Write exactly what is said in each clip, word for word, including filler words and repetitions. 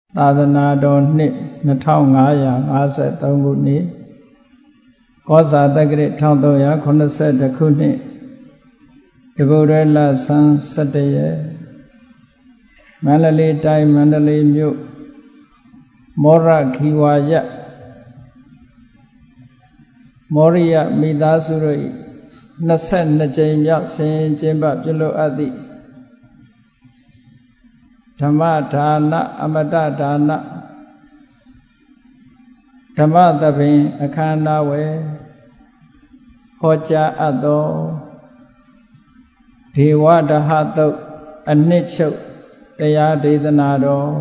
သာသနာတော်နှစ်နှစ်ထောင်ငါးရာငါးဆယ်သုံးခုနှစ်ကောဇာတက္ကရာတစ်ထောင်သုံးရာခုနှစ်ဆယ်တစ်ခုနှစ်တပုရလဆန်းဆယ်တရက်မန္တလေးတိုင်းမန္တလေးမြို့မောရခီဝါယမောရိယမိသားစုတို့နှစ်ဆယ်နှစ်ကြိမ်မြောက်ဆင်ကျင်းပပြုလုပ်အပ်သည့်ဓမ္မဒါနအမတဒါနဓမ္မသဘင်အခမ်းအနားဝယ်ဟောကြားအပ်သောဒေဝဒဟသုတ်အနှစ်ချုပ်တရားဒေသနာတော်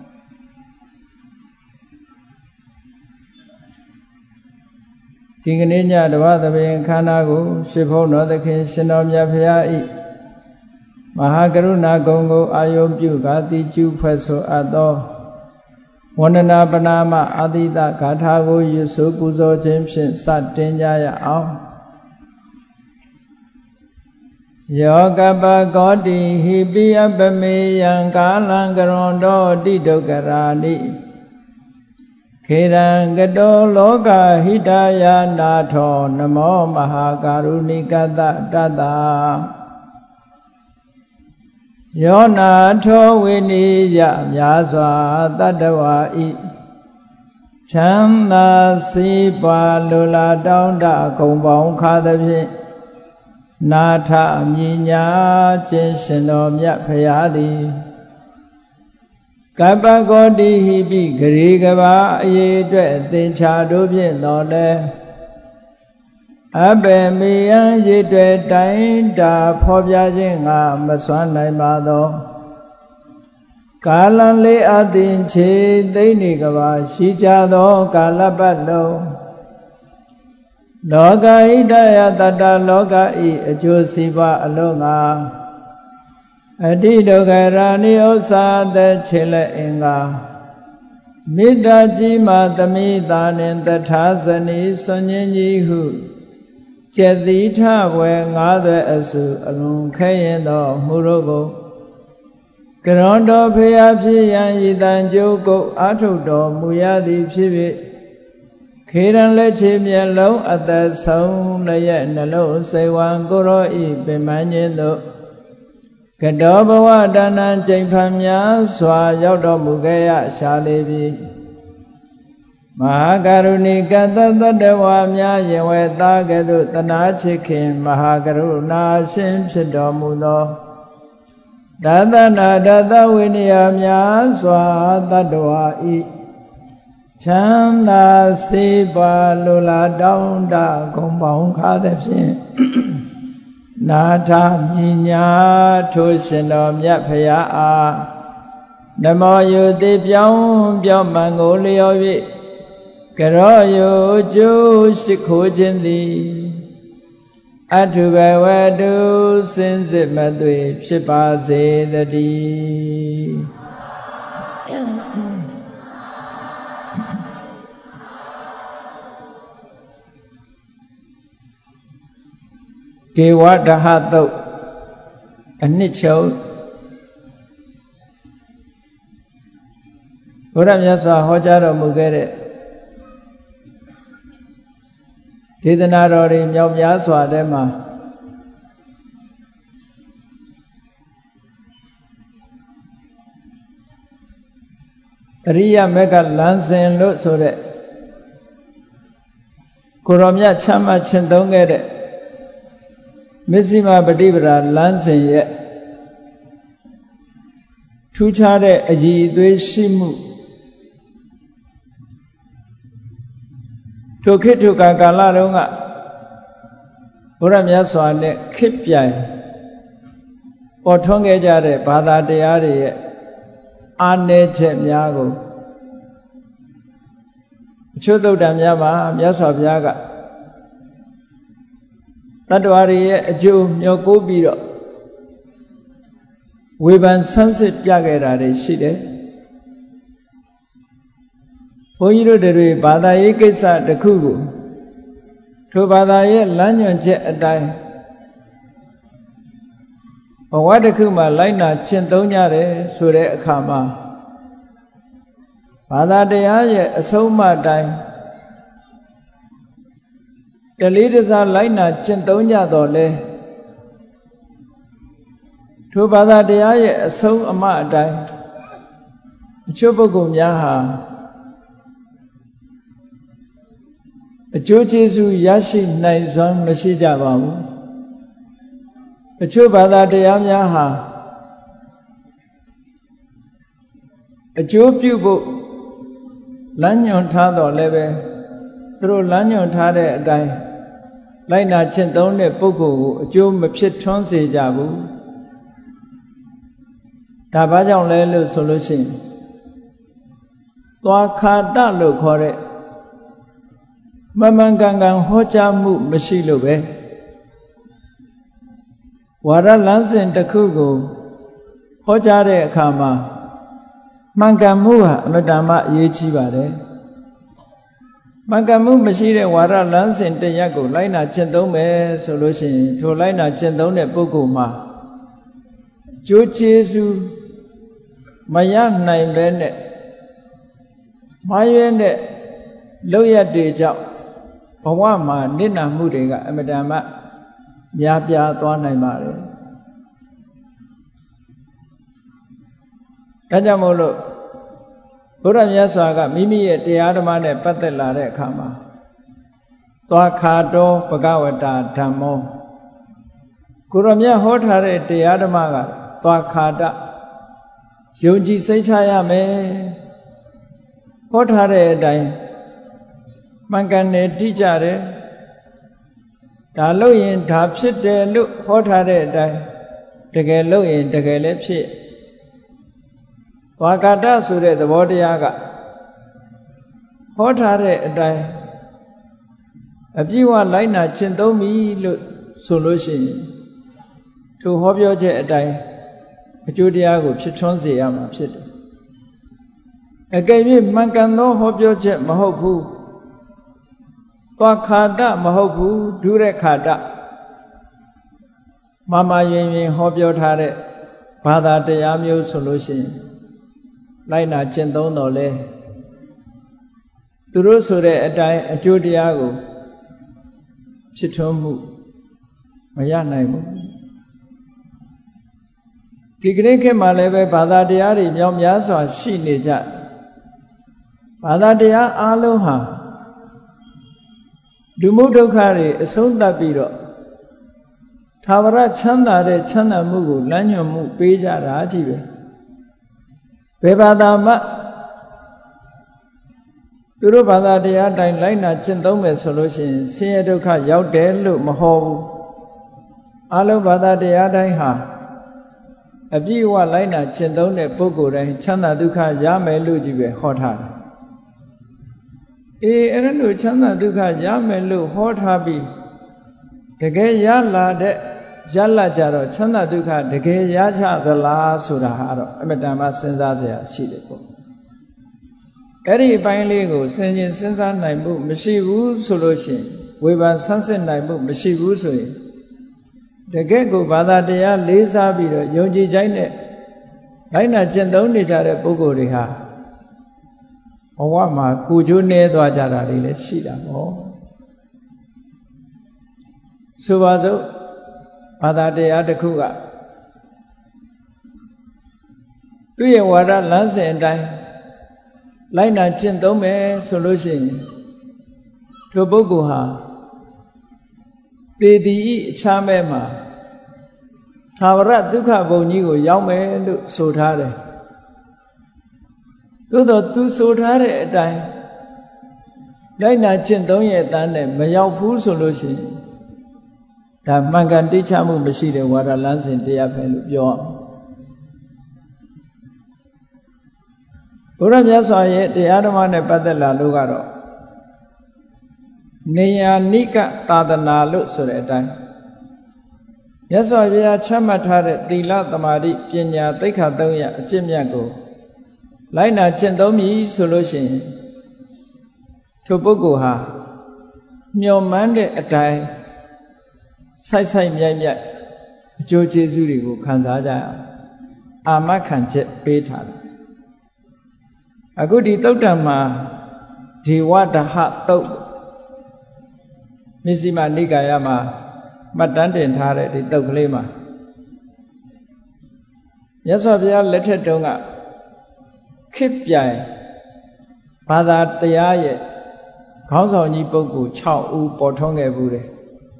ဒီကနေ့ညဓမ္မသဘင်အခမ်းအနားကိုရှင်ဘုန်းတော်သခင်ရှင်တော်မြတ်ဖရာဤမဟာကရုဏာဂုဏ်ကိုအာယုပြုကာတိကျူဖွဲ့ဆိုအပ်သောဝန္ဒနာပနာမအာတိတဂါထာကိုရွဆိုပူဇော်ခြင်းဖြင့်စတင်ကြရအောင်ယောကပကောတိဟိပိယပမေယံကာလံကရွန်တောတိဒုက္ခရာနိခေရံကတောလောကဟိတယာနာထောနမောမဟာကာရုဏိကတတတ္တယောနာထောဝိနိယများစွာတတ္တဝါဤချမ်းသာစီးပွားလိုလားတောင်းတကုံပေါင်းခါသဖြင့်နာထမြညာခြင်းရှင်တော်မြတ်ဖရာသည်ကပ္ပကောတိဟိပိဂရေကဘာအရေးအတွက်အသင်္ချာတို့ဖြင့်တော်လဲအဘေမေယံရေတွေတိုင်းတာဖော်ပြခြင်းငါမစွမ်းနိုင်ပါသောကာလံလေးအသင်ချေသိနေကဘာရှိကြသောကာလပတ်လုံးလောကဣဒယတတလောကဤအကျိုးစီးပွားအလုံးငါအတိဒုက္ခရာနိဥ္စာသက်ချေလက်အင်္ဂါမေတ္တာကြီးမှသမိတာနှင့်တထာဇနီစွန်ញင်းကြီးဟုကျက်သီထဝဲငါးသွဲအစုအလွန်ခဲရင်သောမှုတို့ကိုကရွန်တော်ဖျားဖြစ်ရန်ဤတန်ကြိုးကုတ်အာထုတ်တော်မူရသည်ဖြစ်ဖြစ်ခေရန်လက်ချေမျက်လုံးအသက်ဆုံးလည်းရဲ့နှလုံးစိတ်ဝံကိုရောဤပင်မခြင်းတို့ကတောဘဝတဏ္ဏကျိန်ဖန်များစွာရောက်တော်မူခဲ့ရရှာလေပြီမဟာကရုဏိကတတတ္တဝါများယင်ဝဲသားကဲ့သို့တနာချစ်ခင်မဟာကရုဏာရှင်ဖြစ်တော်မူသောဒသနာဒသဝိနည်းများစွာတတ္တဝါဤချမ်းသာစေပါလိုလားတောင်းတဂုံပေါင်းခါသဖြင့်နာထမြညာထိုရှင်တော်မြတ်ဖရာအားနမောယုတိပြောင်းပြောင်းမှန်ကိုလျော်၍ကရောယုကျိုးရှိခိုးခြင်းသည်အထုဘဝတုစင်စစ်မသွေဖြစ်ပါစေတည်းဒေဝဒဟသုတ်အနှစ်ချုပ်ဘုရားမြတ်စွာဟောကြားတော်မူခဲ့တဲ့ဒေသနာတော်တွေမြောက်များစွာထဲမှာအရိယမေကလမ်းစဉ်လို့ဆိုတဲ့ကိုရောမြတ်ချမ်းသာခြင်းသုံးခဲ့တဲ့မစ္စည်းမပฏิပဒါလမ်းစဉ်ရဲ့ထူးခြားတဲ့အည်အသွေးရှိမှုထိုခေတ်ထိုကာကာလတုန်းကဘုရားမြတ်စွာနဲ့ခေတ်ပြိုင်ပေါ်ထွန်းခဲ့ကြတဲ့ဘာသာတရားတွေရဲ့အာနယ်ချက်များကိုအချို့သုတ္တန်များမှာမြတ်စွာဘုရားကတတ္တဝါတွေရဲ့အကျိုးမျှော်ကိုးပြီးတော့ဝေဖန်ဆန်းစစ်ပြခဲ့တာတွေရှိတယ်ဘုန်းကြီးတို့တွေဘာသာရေးကိစ္စတစ်ခုကိုထိုဘာသာရဲ့လမ်းညွှန်ချက်အတိုင်းဘဝတစ်ခုမှာလိုက်နာကျင့်သုံးကြတယ်ဆိုတဲ့အခါမှာဘာသာတရားရဲ့အဆုံးအမတိုင်းတလေးတစားလိုက်နာကျင့်သုံးကြတော့လဲထိုဘာသာတရားရဲ့အဆုံးအမအတိုင်းအချို့ပုဂ္ဂိုလ်များဟာအကျိုးကျေးဇူးရရှိနိုင်စွမ်းမရှိကြပါဘူးအချို့ဘာသာတရားများဟာအကျိုးပြုဖို့လမ်းညွှန်ထားတော့လည်းပဲသူတို့လမ်းညွှန်ထားတဲ့အတိုင်းလိုက်နာကျင့်သုံးတဲ့ပုဂ္ဂိုလ်ကိုအကျိုးမဖြစ်ထွန်းစေကြဘူးဒါဘာကြောင့်လဲလို့ဆိုလို့ရှိရင်သွားခါတလို့ခေါ်တဲ့မမှန်ကန်ကန်ဟောကြားမှုမရှိလို့ပဲဝါရလမ်းစဉ်တစ်ခုကိုဟောကြားတဲ့အခါမှာမှန်ကန်မှုဟာအမတ္တမအရေးကြီးပါတယ်မှန်ကန်မှုမရှိတဲ့ဝါရလမ်းစဉ်တစ်ရပ်ကိုလိုက်နာကျင့်သုံးမယ်ဆိုလို့ရှိရင်ထိုလိုက်နာကျင့်သုံးတဲ့ပုဂ္ဂိုလ်မှာကျိုးကျေးဇူးမရနိုင်ပဲနဲ့မှားယွင်းတဲ့လုပ်ရတွေကြောင့်ဘဝမှာနစ်နာမှုတွေကအမတ္တမများပြားသွားနိုင်ပါတယ်ဒါကြောင့်မို့လို့ဘုရားမြတ်စွာကမိမိရဲ့တရားဓမ္မနဲ့ပတ်သက်လာတဲ့အခါမှာသွားခါတော်ဘဂဝတာဓမ္မောကိုရမြတ်ဟောထားတဲ့တရားဓမ္မကသွားခါတယုံကြည်စိတ်ချရမယ်ဟောထားတဲ့အတိုင်းမှန်ကန်တယ်တိကျတယ်ဒါလို့ရင်ဒါဖြစ်တယ်လို့ဟောထားတဲ့အတိုင်းတကယ်လို့ရင်တကယ်လည်းဖြစ်ဝါကာတဆိုတဲ့သဘောတရားကဟောထားတဲ့အတိုင်းအပြည့်အဝလိုက်နာကျင့်သုံးပြီလို့ဆိုလို့ရှိရင်ထိုဟောပြောချက်အတိုင်းအကျိုးတရားကိုဖြစ်ထွန်းစေရမှာဖြစ်တယ်အကယ်၍မှန်ကန်သောဟောပြောချက်မဟုတ်ဘူးသွားခါတမဟုတ်ဘူးဒုရခါတမမယင်ရင်ဟောပြောထားတဲ့ဘာသာတရားမျိုးဆိုလို့ရှိရင်လိုက်နာကျင့်သုံးတော်လဲသူတို့ဆိုတဲ့အတိုင်းအကျိုးတရားကိုဖြစ်ထွန်းမှုမရနိုင်ဘူးဒီကနေ့ခေတ်မှာလည်းပဲဘာသာတရားတွေမြောက်များစွာရှိနေကြဘာသာတရားအလုံးဟာဒုမှုဒုက္ခတွေအဆုံးသတ်ပြီးတော့သာဝရချမ်းသာတဲ့ချမ်းသာမှုကိုလမ်းညွှန်မှုပေးကြတာကြီးပဲဘယ်ဘာသာမှသူတို့ဘာသာတရားတိုင်းလိုက်နာကျင့်သုံးမယ်ဆိုလို့ရှိရင်ဆင်းရဲဒုက္ခရောက်တယ်လို့မဟောဘူးအလုံးဘာသာတရားတိုင်းဟာအပြည့်အဝလိုက်နာကျင့်သုံးတဲ့ပုဂ္ဂိုလ်တိုင်းချမ်းသာဒုက္ခရမယ်လို့ကြီးပဲဟောထားတယ်အေးအဲ့လိုချမ်းသာဒုက္ခရမယ်လို့ဟောထားပြီးတကယ်ရလာတဲ့ရလာကြတော့ချမ်းသာဒုက္ခတကယ်ရကြသလားဆိုတာဟာတော့အမတန်မှစဉ်းစားစရာရှိတယ်ပေါ့အဲ့ဒီအပိုင်းလေးကိုစဉ်းကျင်စဉ်းစားနိုင်မှုမရှိဘူးဆိုလို့ရှိရင်ဝေဖန်ဆန်းစစ်နိုင်မှုမရှိဘူးဆိုရင်တကယ်ကိုဘာသာတရားလေးစားပြီးတော့ယုံကြည်ကြိုက်တဲ့လိုက်နာကျင့်သုံးနေကြတဲ့ပုဂ္ဂိုလ်တွေဟာဘဝမှာကိုကျိုးနေသွားကြတာတွေလည်းရှိတာပေါ့ဆိုပါစို့ဘာသာတရားတစ်ခုကသူ့ရဲ့ဝါဒလမ်းစဉ်အတိုင်းလိုက်နာကျင့်သုံးမယ်ဆိုလို့ရှိရင်ထိုပုဂ္ဂိုလ်ဟာသေသည်ဤအခြားမဲ့မှာသာဝရဒုက္ခဘုံကြီးကိုရောက်မယ်လို့ဆိုထားတယ်သို့တော့သူဆိုထားတဲ့အတိုင်းလိုက်နာကျင့်သုံးရဲ့အတန်းနဲ့မရောက်ဘူးဆိုလို့ရှိရင်ဒါမှန်ကန်တိကျမှုမရှိတဲ့ဝါဒလမ်းစဉ်တရားပဲလို့ပြောအောင်ဘုရားမြတ်စွာရဲ့တရားဓမ္မနဲ့ပတ်သက်လာလို့ကတော့နေယာနိကသာသနာလို့ဆိုတဲ့အတိုင်းမြတ်စွာဘုရားချမှတ်ထားတဲ့သီလသမာဓိပညာသိက္ခာသုံးရပ်အကျင့်မြတ်ကိုလိုက်နာကျင့်သုံးပြီဆိုလို့ရှိရင်ထိုပုဂ္ဂိုလ်ဟာမျှော်မှန်းတဲ့အတိုင်းစိုက်စိုက်မြိုက်မြိုက်အကျိုးကျေးဇူးတွေကိုခံစားကြရအောင်အာမခံချက်ပေးထားတယ်အခုဒီသုတ်တံမှာဒေဝဒဟသုတ်မစ္စည်းမနိကာယမှာမှတ်တမ်းတင်ထားတဲ့ဒီသုတ်ကလေးမှာမြတ်စွာဘုရားလက်ထက်တုန်းကခေတ်ပြိုင်ဘာသာတရားရဲ့ခေါင်းဆောင်ကြီးပုဂ္ဂိုလ်၆ဦးပေါ်ထွန်းခဲ့ဘူးတယ်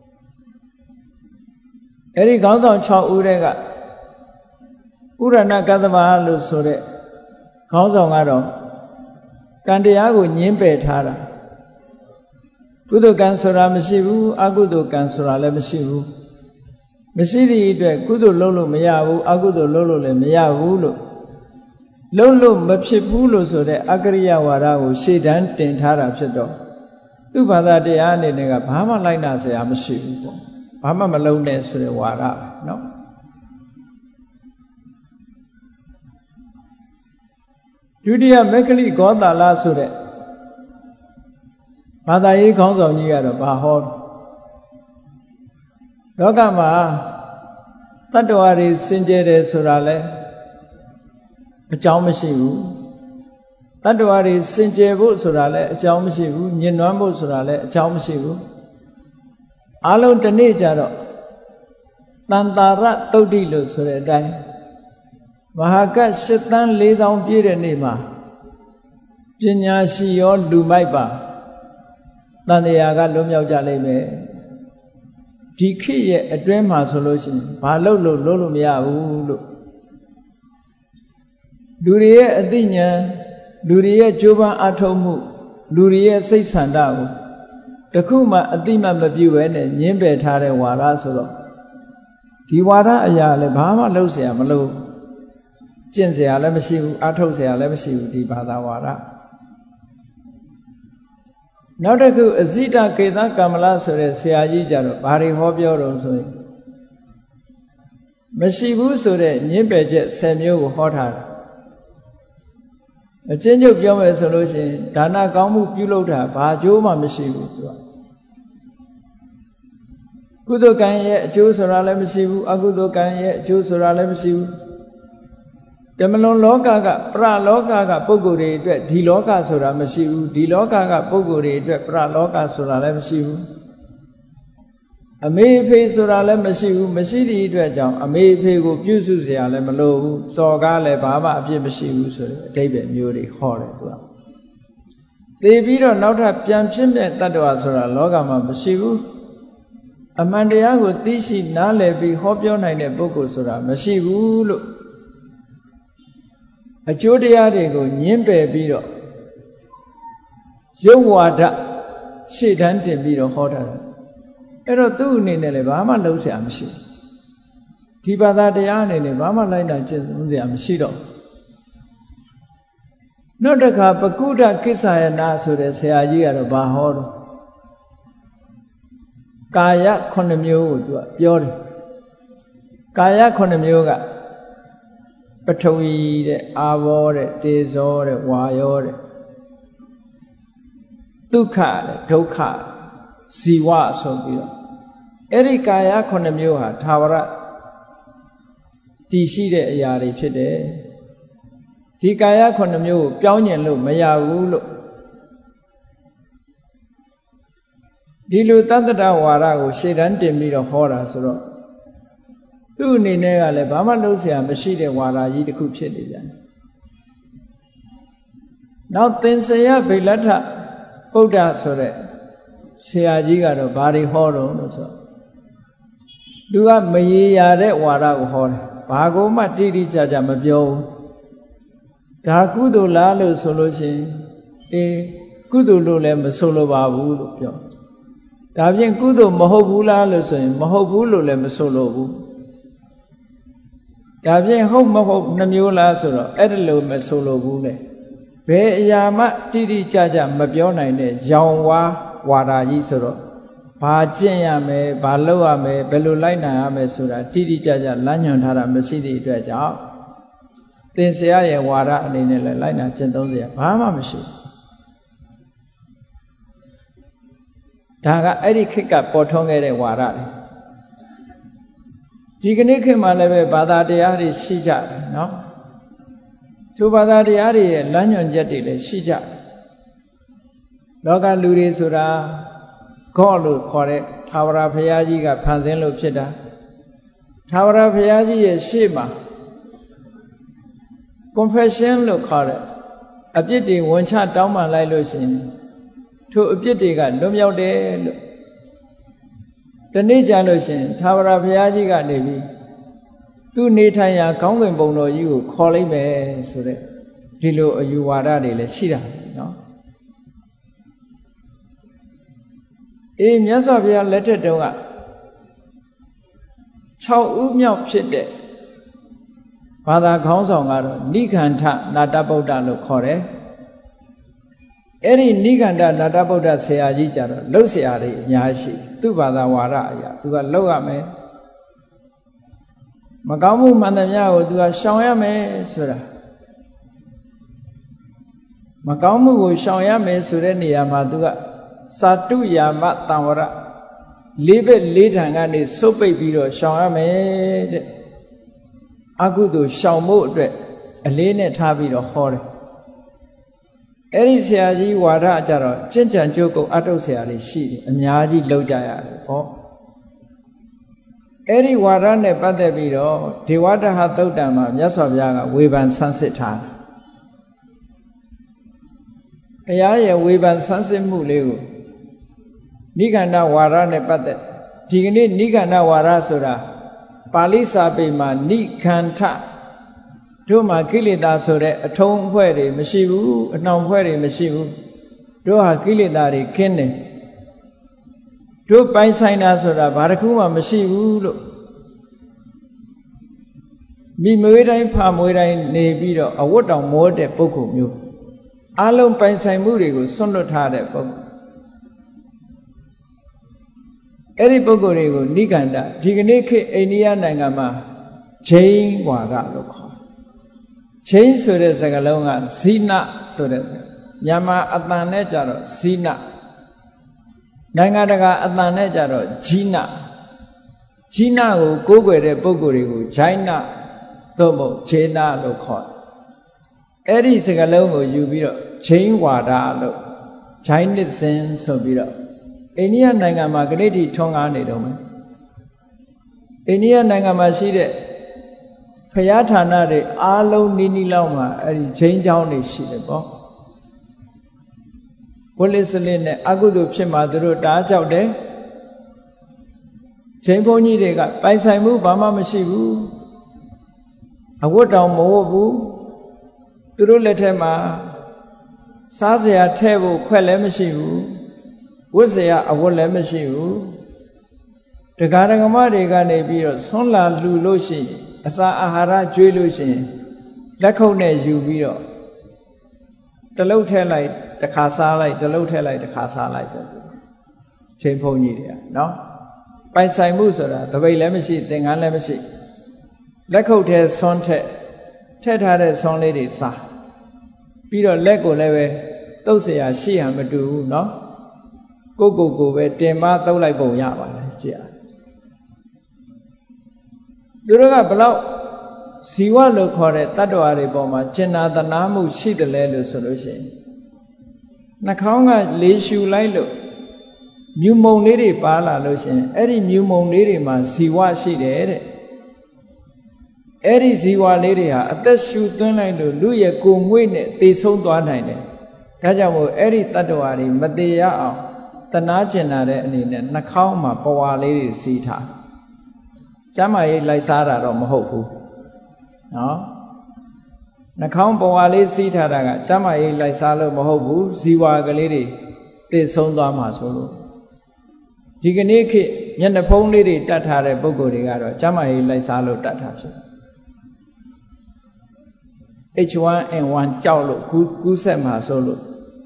အဲ့ဒီခေါင်းဆောင်၆ဦးတဲ့ကဥရဏကသမာလို့ဆိုတဲ့ခေါင်းဆောင်ကတော့ကံတရားကိုညှင်းပယ်ထားတာကုသိုလ်ကံဆိုတာမရှိဘူးအကုသိုလ်ကံဆိုတာလည်းမရှိဘူးမရှိသည့်အတွက်ကုသိုလ်လုပ်လို့မရဘူးအကုသိုလ်လုပ်လို့လည်းမရဘူးလို့လုံးလို့မဖြစ်ဘူးလို့ဆိုတဲ့အကရိယဝါဒကိုရှေ့တန်းတင်ထားတာဖြစ်တော့သူ့ဘာသာတရားအနေနဲ့ကဘာမှလိုက်နာစရာမရှိဘူးပေါ့ဘာမှမလုံးနဲ့ဆိုတဲ့ဝါဒနော်ဒုတိယမက္ခလိဂောတာလဆိုတဲ့ဘာသာရေးခေါင်းဆောင်ကြီးကတော့ဘာဟောလောကမှာတတ္တဝါတွေစင်ကြယ်တယ်ဆိုတာလဲအကြောင်းမရှိဘူးတတ္တဝါတွေစင်ကြယ်ဖို့ဆိုတာလဲအကြောင်းမရှိဘူးညှဉ်းနှွမ်းဖို့ဆိုတာလဲအကြောင်းမရှိဘူးအလုံးတစ်နေ့ကျတော့တန်တာရသုတ်တိလို့ဆိုတဲ့အတိုင်းမဟာကတ်ရှစ်သန်းလေးသောင်းပြည့်တဲ့နေ့မှာပညာရှိရောလူမိုက်ပါတန်တရားကလွတ်မြောက်ကြလိမ့်မယ်ဒီခေတ်ရဲ့အတွင်းမှာဆိုလို့ရှိရင်ဘာလို့လို့လို့လို့မရဘူးလို့လူတွေရဲ့အသိဉာဏ်လူတွေရဲ့ကြိုးပမ်းအထောက်မှုလူတွေရဲ့စိတ်ဆန္ဒကိုတခုမှအတိမတ်မပြုဘဲနဲ့ညှင်းပယ်ထားတဲ့ဝါဒဆိုတော့ဒီဝါဒအရာလည်းဘာမှလုပ်เสียမလို့ကျင့်เสียလည်းမရှိဘူးအထုတ်เสียလည်းမရှိဘူးဒီဘာသာဝါဒနောက်တစ်ခုအဇိတကေသကမ္မလဆိုတဲ့ဆရာကြီးကြတော့ဘာတွေဟောပြောတော့ဆိုရင်မရှိဘူးဆိုတဲ့ညှင်းပယ်ချက်ဆယ်မျိုးကိုဟောထားတယ်အချင်းချုပ်ပြောမယ်ဆိုလို့ရှိရင်ဒါနကောင်းမှုပြုလုပ်တာဘာအကျိုးမှမရှိဘူးသူကကုသိုလ်ကံရဲ့အကျိုးဆိုတာလည်းမရှိဘူးအကုသိုလ်ကံရဲ့အကျိုးဆိုတာလည်းမရှိဘူးဓမ္မလွန်လောကကပရလောကကပုဂ္ဂိုလ်တွေအတွက်ဒီလောကဆိုတာမရှိဘူးဒီလောကကပုဂ္ဂိုလ်တွေအတွက်ပရလောကဆိုတာလည်းမရှိဘူးအမေအဖေဆိုတာလည်းမရှိဘူးမရှိသည့်အတွက်ကြောင့်အမေအဖေကိုပြုစုเสียလည်းမလိုဘူးစော်ကားလည်းဘာမှအပြစ်မရှိဘူးဆိုတဲ့အဓိပ္ပာယ်မျိုးတွေဟောတယ်သူကသိပြီးတော့နောက်ထပ်ပြန်ဖြစ်မဲ့တ attva ဆိုတာလောကမှာမရှိဘူးအမှန်တရားကိုသိရှိနားလည်ပြီးဟောပြောနိုင်တဲ့ပုဂ္ဂိုလ်ဆိုတာမရှိဘူးလို့အကျိုးတရားတွေကိုညှင်းပယ်ပြီးတော့ရုပ်ဝါဒရှေ့တန်းတင်ပြီးတော့ဟောတာအဲ့တော့သူ့အနေနဲ့လည်းဘာမှလုံးเสียမရှိဘူးဒီဘာသာတရားအနေနဲ့ဘာမှလိုက်တာကျင့်သုံးเสียမရှိတော့နောက်တစ်ခါပကုဒ္ဒကိစ္ဆယနာဆိုတဲ့ဆရာကြီးကတော့ဘာဟောတော့ကာယခုနှစ်မျိုးကိုသူကပြောတယ်ကာယခုနှစ်မျိုးကပထဝီတဲ့အာဘောတဲ့တေဇောတဲ့ဝါယောတဲ့ဒုက္ခတဲ့ဒုက္ခဇီဝဆိုပြီးတော့အဲ့ဒီကာယခုနှစ်မျိုးဟာသာဝရတည်ရှိတဲ့အရာတွေဖြစ်တယ်ဒီကာယခုနှစ်မျိုးကိုပြောင်းညင်လို့မရဘူးလို့ဒီလိုတတ္တဝါဒကိုရှေ့တန်းတင်ပြီးတော့ဟောတာဆိုတော့သူ့အနေနဲ့ကလည်းဘာမှလုပ်เสียမရှိတဲ့ဝါဒကြီးတစ်ခုဖြစ်နေပြန်နောက်သင်္ဆယဗိလဋ္ဌဗုဒ္ဓဆိုတဲ့ဆရာကြီးကတော့ဘာတွေဟောတော့လို့ဆိုသူကမရေရာတဲ့ဝါဒကိုဟောတယ်ဘာကိုမှတိတိကျကျမပြောဘူးဒါကုသိုလ်လားလို့ဆိုလို့ရှိရင်အေးကုသိုလ်လို့လည်းမဆိုလိုပါဘူးလို့ပြောဒါဖြင့်ကုသိုလ်မဟုတ်ဘူးလားလို့ဆိုရင်မဟုတ်ဘူးလို့လည်းမဆိုလိုဘူးဒါဖြင့်ဟုတ်မဟုတ်နှမျိုးလားဆိုတော့အဲ့ဒါလို့မဆိုလိုဘူးလေဘယ်အရာမှတိတိကျကျမပြောနိုင်တဲ့ရောင်ဝါဝါဒကြီးဆိုတော့ဘာကျင့်ရမယ်ဘာလုပ်ရမယ်ဘယ်လိုလိုက်နိုင်ရမယ်ဆိုတာတိတိကျကျလမ်းညွှန်ထားတာမရှိသည့်အတွက်ကြောင့်သင်္ဆရာရဲ့ဝါဒအနေနဲ့လည်းလိုက်နာကျင့်သုံးစရာဘာမှမရှိဘူးဒါကအဲ့ဒီခေတ်ကပေါ်ထွန်းခဲ့တဲ့ဝါဒတွေဒီကနေ့ခေတ်မှာလည်းပဲဘာသာတရားတွေရှိကြတယ်နော်သူဘာသာတရားတွေရဲ့လမ်းညွှန်ချက်တွေလည်းရှိကြလောကလူတွေဆိုတာGodလို့ခေါ်တဲ့ထာဝရဘုရားကြီးကဖန်ဆင်းလို့ဖြစ်တာထာဝရဘုရားကြီးရဲ့ရှေ့မှာ confession လို့ခေါ်တဲ့အပြစ်တွေဝန်ချတောင်းပန်လိုက်လို့ရှိရင်ထိုအပြစ်တွေကလွတ်မြောက်တယ်လို့တနေ့ကြလို့ရှိရင်ထာဝရဘုရားကြီးကနေပြီးသူနေထိုင်ရာကောင်းကင်ဘုံတော်ကြီးကိုခေါ်လိုက်မယ်ဆိုတဲ့ဒီလိုအယူဝါဒတွေလည်းရှိတာနော်အေးမြတ်စွာဘုရားလက်ထက်တုန်းက၆ဦးမြောက်ဖြစ်တဲ့ဘာသာခေါင်းဆောင်ကတော့နိခန္ဓနာတဗုဒ္ဓလို့ခေါ်တယ်အဲ့ဒီနိခန္ဓနာတဗုဒ္ဓဆရာကြီးကြတော့လှုပ်ဆရာတွေအများရှိသူ့ဘာသာဝါဒအရာသူကလှုပ်ရမယ်မကောင်းမှုမှန်သမျှကိုသူကရှောင်ရမယ်ဆိုတာမကောင်းမှုကိုရှောင်ရမယ်ဆိုတဲ့နေရာမှာသူကစာတုယာမတံဝရလေးဘက်လေးထံကနေဆုပ်ပိတ်ပြီးတော့ရှောင်ရမယ်တဲ့အကုသိုလ်ရှောင်ဖို့အတွက်အလေးနဲ့ထားပြီးတော့ဟောတယ်အဲ့ဒီဆရာကြီးဝါဒကြတော့ကျင့်ကြံကြိုးကုပ်အထုတ်ဆရာတွေရှိတယ်အများကြီးလောက်ကြရတယ်ဟောအဲ့ဒီဝါဒနဲ့ပတ်သက်ပြီးတော့ဒေဝတဟသုတ်တံမှာမြတ်စွာဘုရားကဝေဖန်ဆန်းစစ်ထားတယ်ဘုရားရဲ့ဝေဖန်ဆန်းစစ်မှုလေးကိုနိခန္ဓဝါဒနဲ့ပတ်သက်ဒီကနေ့နိခန္ဓဝါဒဆိုတာပါဠိစာပေမှာနိခန္ဓတို့မှာကိလေသာဆိုတဲ့အထုံးအဖွဲ့တွေမရှိဘူးအနှောင်အဖွဲ့တွေမရှိဘူးတို့ဟာကိလေသာတွေခင်းတယ်တို့ပိုင်ဆိုင်တာဆိုတာဘာတစ်ခုမှမရှိဘူးလို့မိမွေးတိုင်းဖာမွေးတိုင်းနေပြီးတော့အဝတ်တောင်မောတဲ့ပုဂ္ဂိုလ်မျိုးအလုံးပိုင်ဆိုင်မှုတွေကိုစွန့်လွတ်ထားတဲ့ပုဂ္ဂိုလ်အဲ့ဒီပုဂ္ဂိုလ်တွေကိုနိခန္ဓဒီကနေ့ခေတ်အိန္ဒိယနိုင်ငံမှာဂျိန်းဝါဒလို့ခေါ်ဂျိန်းဆိုတဲ့စကားလုံးကဇိနဆိုတဲ့မြန်မာအတန်နဲ့ကြတော့ဇိနနိုင်ငံတကာအတန်နဲ့ကြတော့ဂျိနဂျိနကိုကိုးကွယ်တဲ့ပုဂ္ဂိုလ်တွေကိုဂျိုင်းနသို့မဟုတ်ဂျေနလို့ခေါ်အဲ့ဒီစကားလုံးကိုယူပြီးတော့ဂျိန်းဝါဒလို့ဂျိုင်းနစ်စင်ဆိုပြီးတော့အိန္ဒိယနိုင်ငံမှာကလေးတီထွန်းကားနေတော့မယ်အိန္ဒိယနိုင်ငံမှာရှိတဲ့ဖယားဌာနတွေအားလုံးနီးနီးလောက်မှာအဲ့ဒီဂျိန်းကျောင်းတွေရှိတယ်ပေါ့ဝိလိစလင်းနဲ့အကုသိုလ်ဖြစ်မှသူတို့တားကြောက်တယ်ဂျိန်းဘုန်းကြီးတွေကပိုင်ဆိုင်မှုဘာမှမရှိဘူးအဝတ်တောင်မဝတ်ဘူးသူတို့လက်ထက်မှာစားစရာထဲဖို့ခွက်လည်းမရှိဘူးဝတ်စရာအဝတ်လည်းမရှိဘူးတရားဓမ္မတွေကနေပြီးတော့ဆွမ်းလာလှူလို့ရှိရင်အစာအာဟာရကျွေးလို့ရှိရင်လက်ခုပ်နဲ့ယူပြီးတော့တလုတ်ထဲလိုက်တစ်ခါစားလိုက်တလုတ်ထဲလိုက်တစ်ခါစားလိုက်ပေါ့ချိန်ဖုံကြီးတွေကနော်ပိုင်ဆိုင်မှုဆိုတာတပိတ်လည်းမရှိသင်္ကန်းလည်းမရှိလက်ခုပ်ထဲဆွမ်းထက်ထည့်ထားတဲ့ဆွမ်းလေးတွေစားပြီးတော့လက်ကိုလည်းပဲတုပ်เสียရှိဟန်မတူဘူးနော်ကိုကိုကိုပဲတင်မသုတ်လိုက်ပုံရပါလေကြည့်ရသူတို့ကဘလောက်ဇီဝလို့ခေါ်တဲ့တတ္တဝါတွေပေါ်မှာကျင်နာတနာမှုရှိတယ်လဲလို့ဆိုလို့ရှိရင်နှာခေါင်းကလေရှူလိုက်လို့မြူမုံလေးတွေပါလာလို့ရှိရင်အဲ့ဒီမြူမုံလေးတွေမှာဇီဝရှိတယ်တဲ့အဲ့ဒီဇီဝလေးတွေဟာအသက်ရှူသွင်းလိုက်လို့လူရဲ့ကိုယ်ငွေ့နဲ့သေဆုံးသွားနိုင်တယ်ဒါကြောင့်မို့အဲ့ဒီတတ္တဝါတွေမသေးရအောင်တနာကျင်နာတဲ့အနေနဲ့နှာခေါင်းမှာပဝါလေးတွေစီးထားကျမ်းမာရေးလိုက်စားတာတော့မဟုတ်ဘူးနော်နှာခေါင်းပဝါလေးစီးထားတာကကျမ်းမာရေးလိုက်စားလို့မဟုတ်ဘူးဇီဝကလေးတွေသိဆုံးသွားမှာဆိုလို့ဒီကနေ့ခေတ်မျက်နှာဖုံးလေးတွေတတ်ထားတဲ့ပုဂ္ဂိုလ်တွေကတော့ကျမ်းမာရေးလိုက်စားလို့တတ်ထားဖြစ် H one N one ကြောက်လို့ကူးဆက်မှာဆိုလို့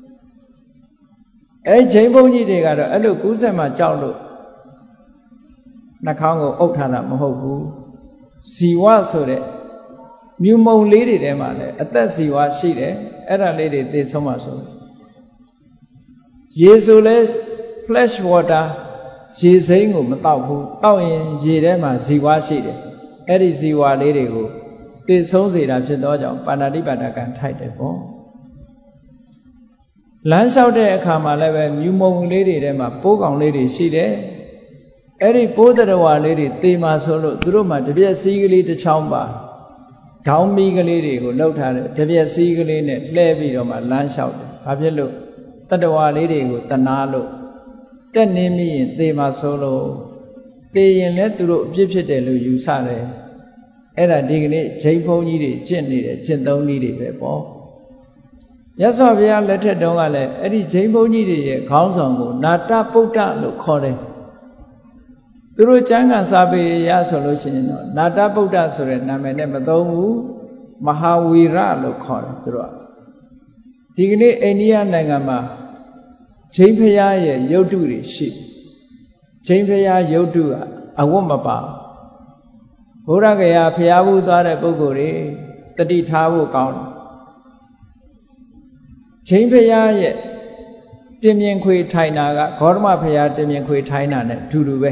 အဲဂျိန်းဘုန်းကြီးတွေကတော့အဲ့လိုကူးဆက်မှာကြောက်လို့နှာခေါင်းကိုအုပ်ထားတာမဟုတ်ဘူးဇီဝဆိုတဲ့မြူမုံလေးတွေထဲမှာလည်းအသက်ဇီဝရှိတယ်အဲ့ဒါလေးတွေသိဆုံးမှာဆိုရေဆိုလဲ flash water ရေစိမ်းကိုမတောက်ဘူးတောက်ရင်ရေထဲမှာဇီဝရှိတယ်အဲ့ဒီဇီဝလေးတွေကိုသေဆုံးစေတာဖြစ်သောကြောင့်ပါဏာတိပါဒကံထိုက်တယ်ပေါ့လမ်းလျှောက်တဲ့အခါမှာလည်းပဲမြူမုံလေးတွေထဲမှာပိုးကောင်လေးတွေရှိတယ်အဲ့ဒီပိုးတရဝါလေးတွေသေမှာဆိုလို့သူတို့မှတပြက်စီးကလေးတစ်ချောင်းပါဒေါင်းမီးကလေးတွေကိုလှုပ်ထားတယ်တပြက်စီးကလေးနဲ့လှဲပြီးတော့မှလမ်းလျှောက်တယ်ဘာဖြစ်လို့တတဝါလေးတွေကိုတနာလို့တက်နေမိရင်သေမှာဆိုလို့သေရင်လည်းသူတို့အပြစ်ဖြစ်တယ်လို့ယူဆတယ်အဲ့ဒါဒီကနေ့ဂျိမ်းဘုန်းကြီးတွေကျင့်နေတယ်ကျင့်သုံးနည်းတွေပဲပေါ့မြတ်စွာဘုရားလက်ထက်တုန်းကလည်းအဲ့ဒီဂျိမ်းဘုန်းကြီးတွေရဲ့ခေါင်းဆောင်ကိုနာတပုဒ္ဒလို့ခေါ်တယ်သူတို့ကျမ်းဂန်စာပေရဆိုလို့ရှိရင်တော့နာတပုဒ္ဒဆိုတဲ့နာမည်နဲ့မသုံးဘူးမဟာဝီရလို့ခေါ်တယ်သူတို့ကဒီကနေ့အိန္ဒိယနိုင်ငံမှာဂျိမ်းဘုရားရဲ့ရုပ်တုတွေရှိဂျိမ်းဘုရားရုပ်တုကအဝတ်မပါဘုရားကရာဖျားဘူးသွားတဲ့ပုဂ္ဂိုလ်တွေတတိထားဖို့ကောင်းတယ်ဂျိမ်းဘုရားရဲ့တင်မြင်ခွေထိုင်တာကဂေါတမဘုရားတင်မြင်ခွေထိုင်တာနဲ့အတူတူပဲ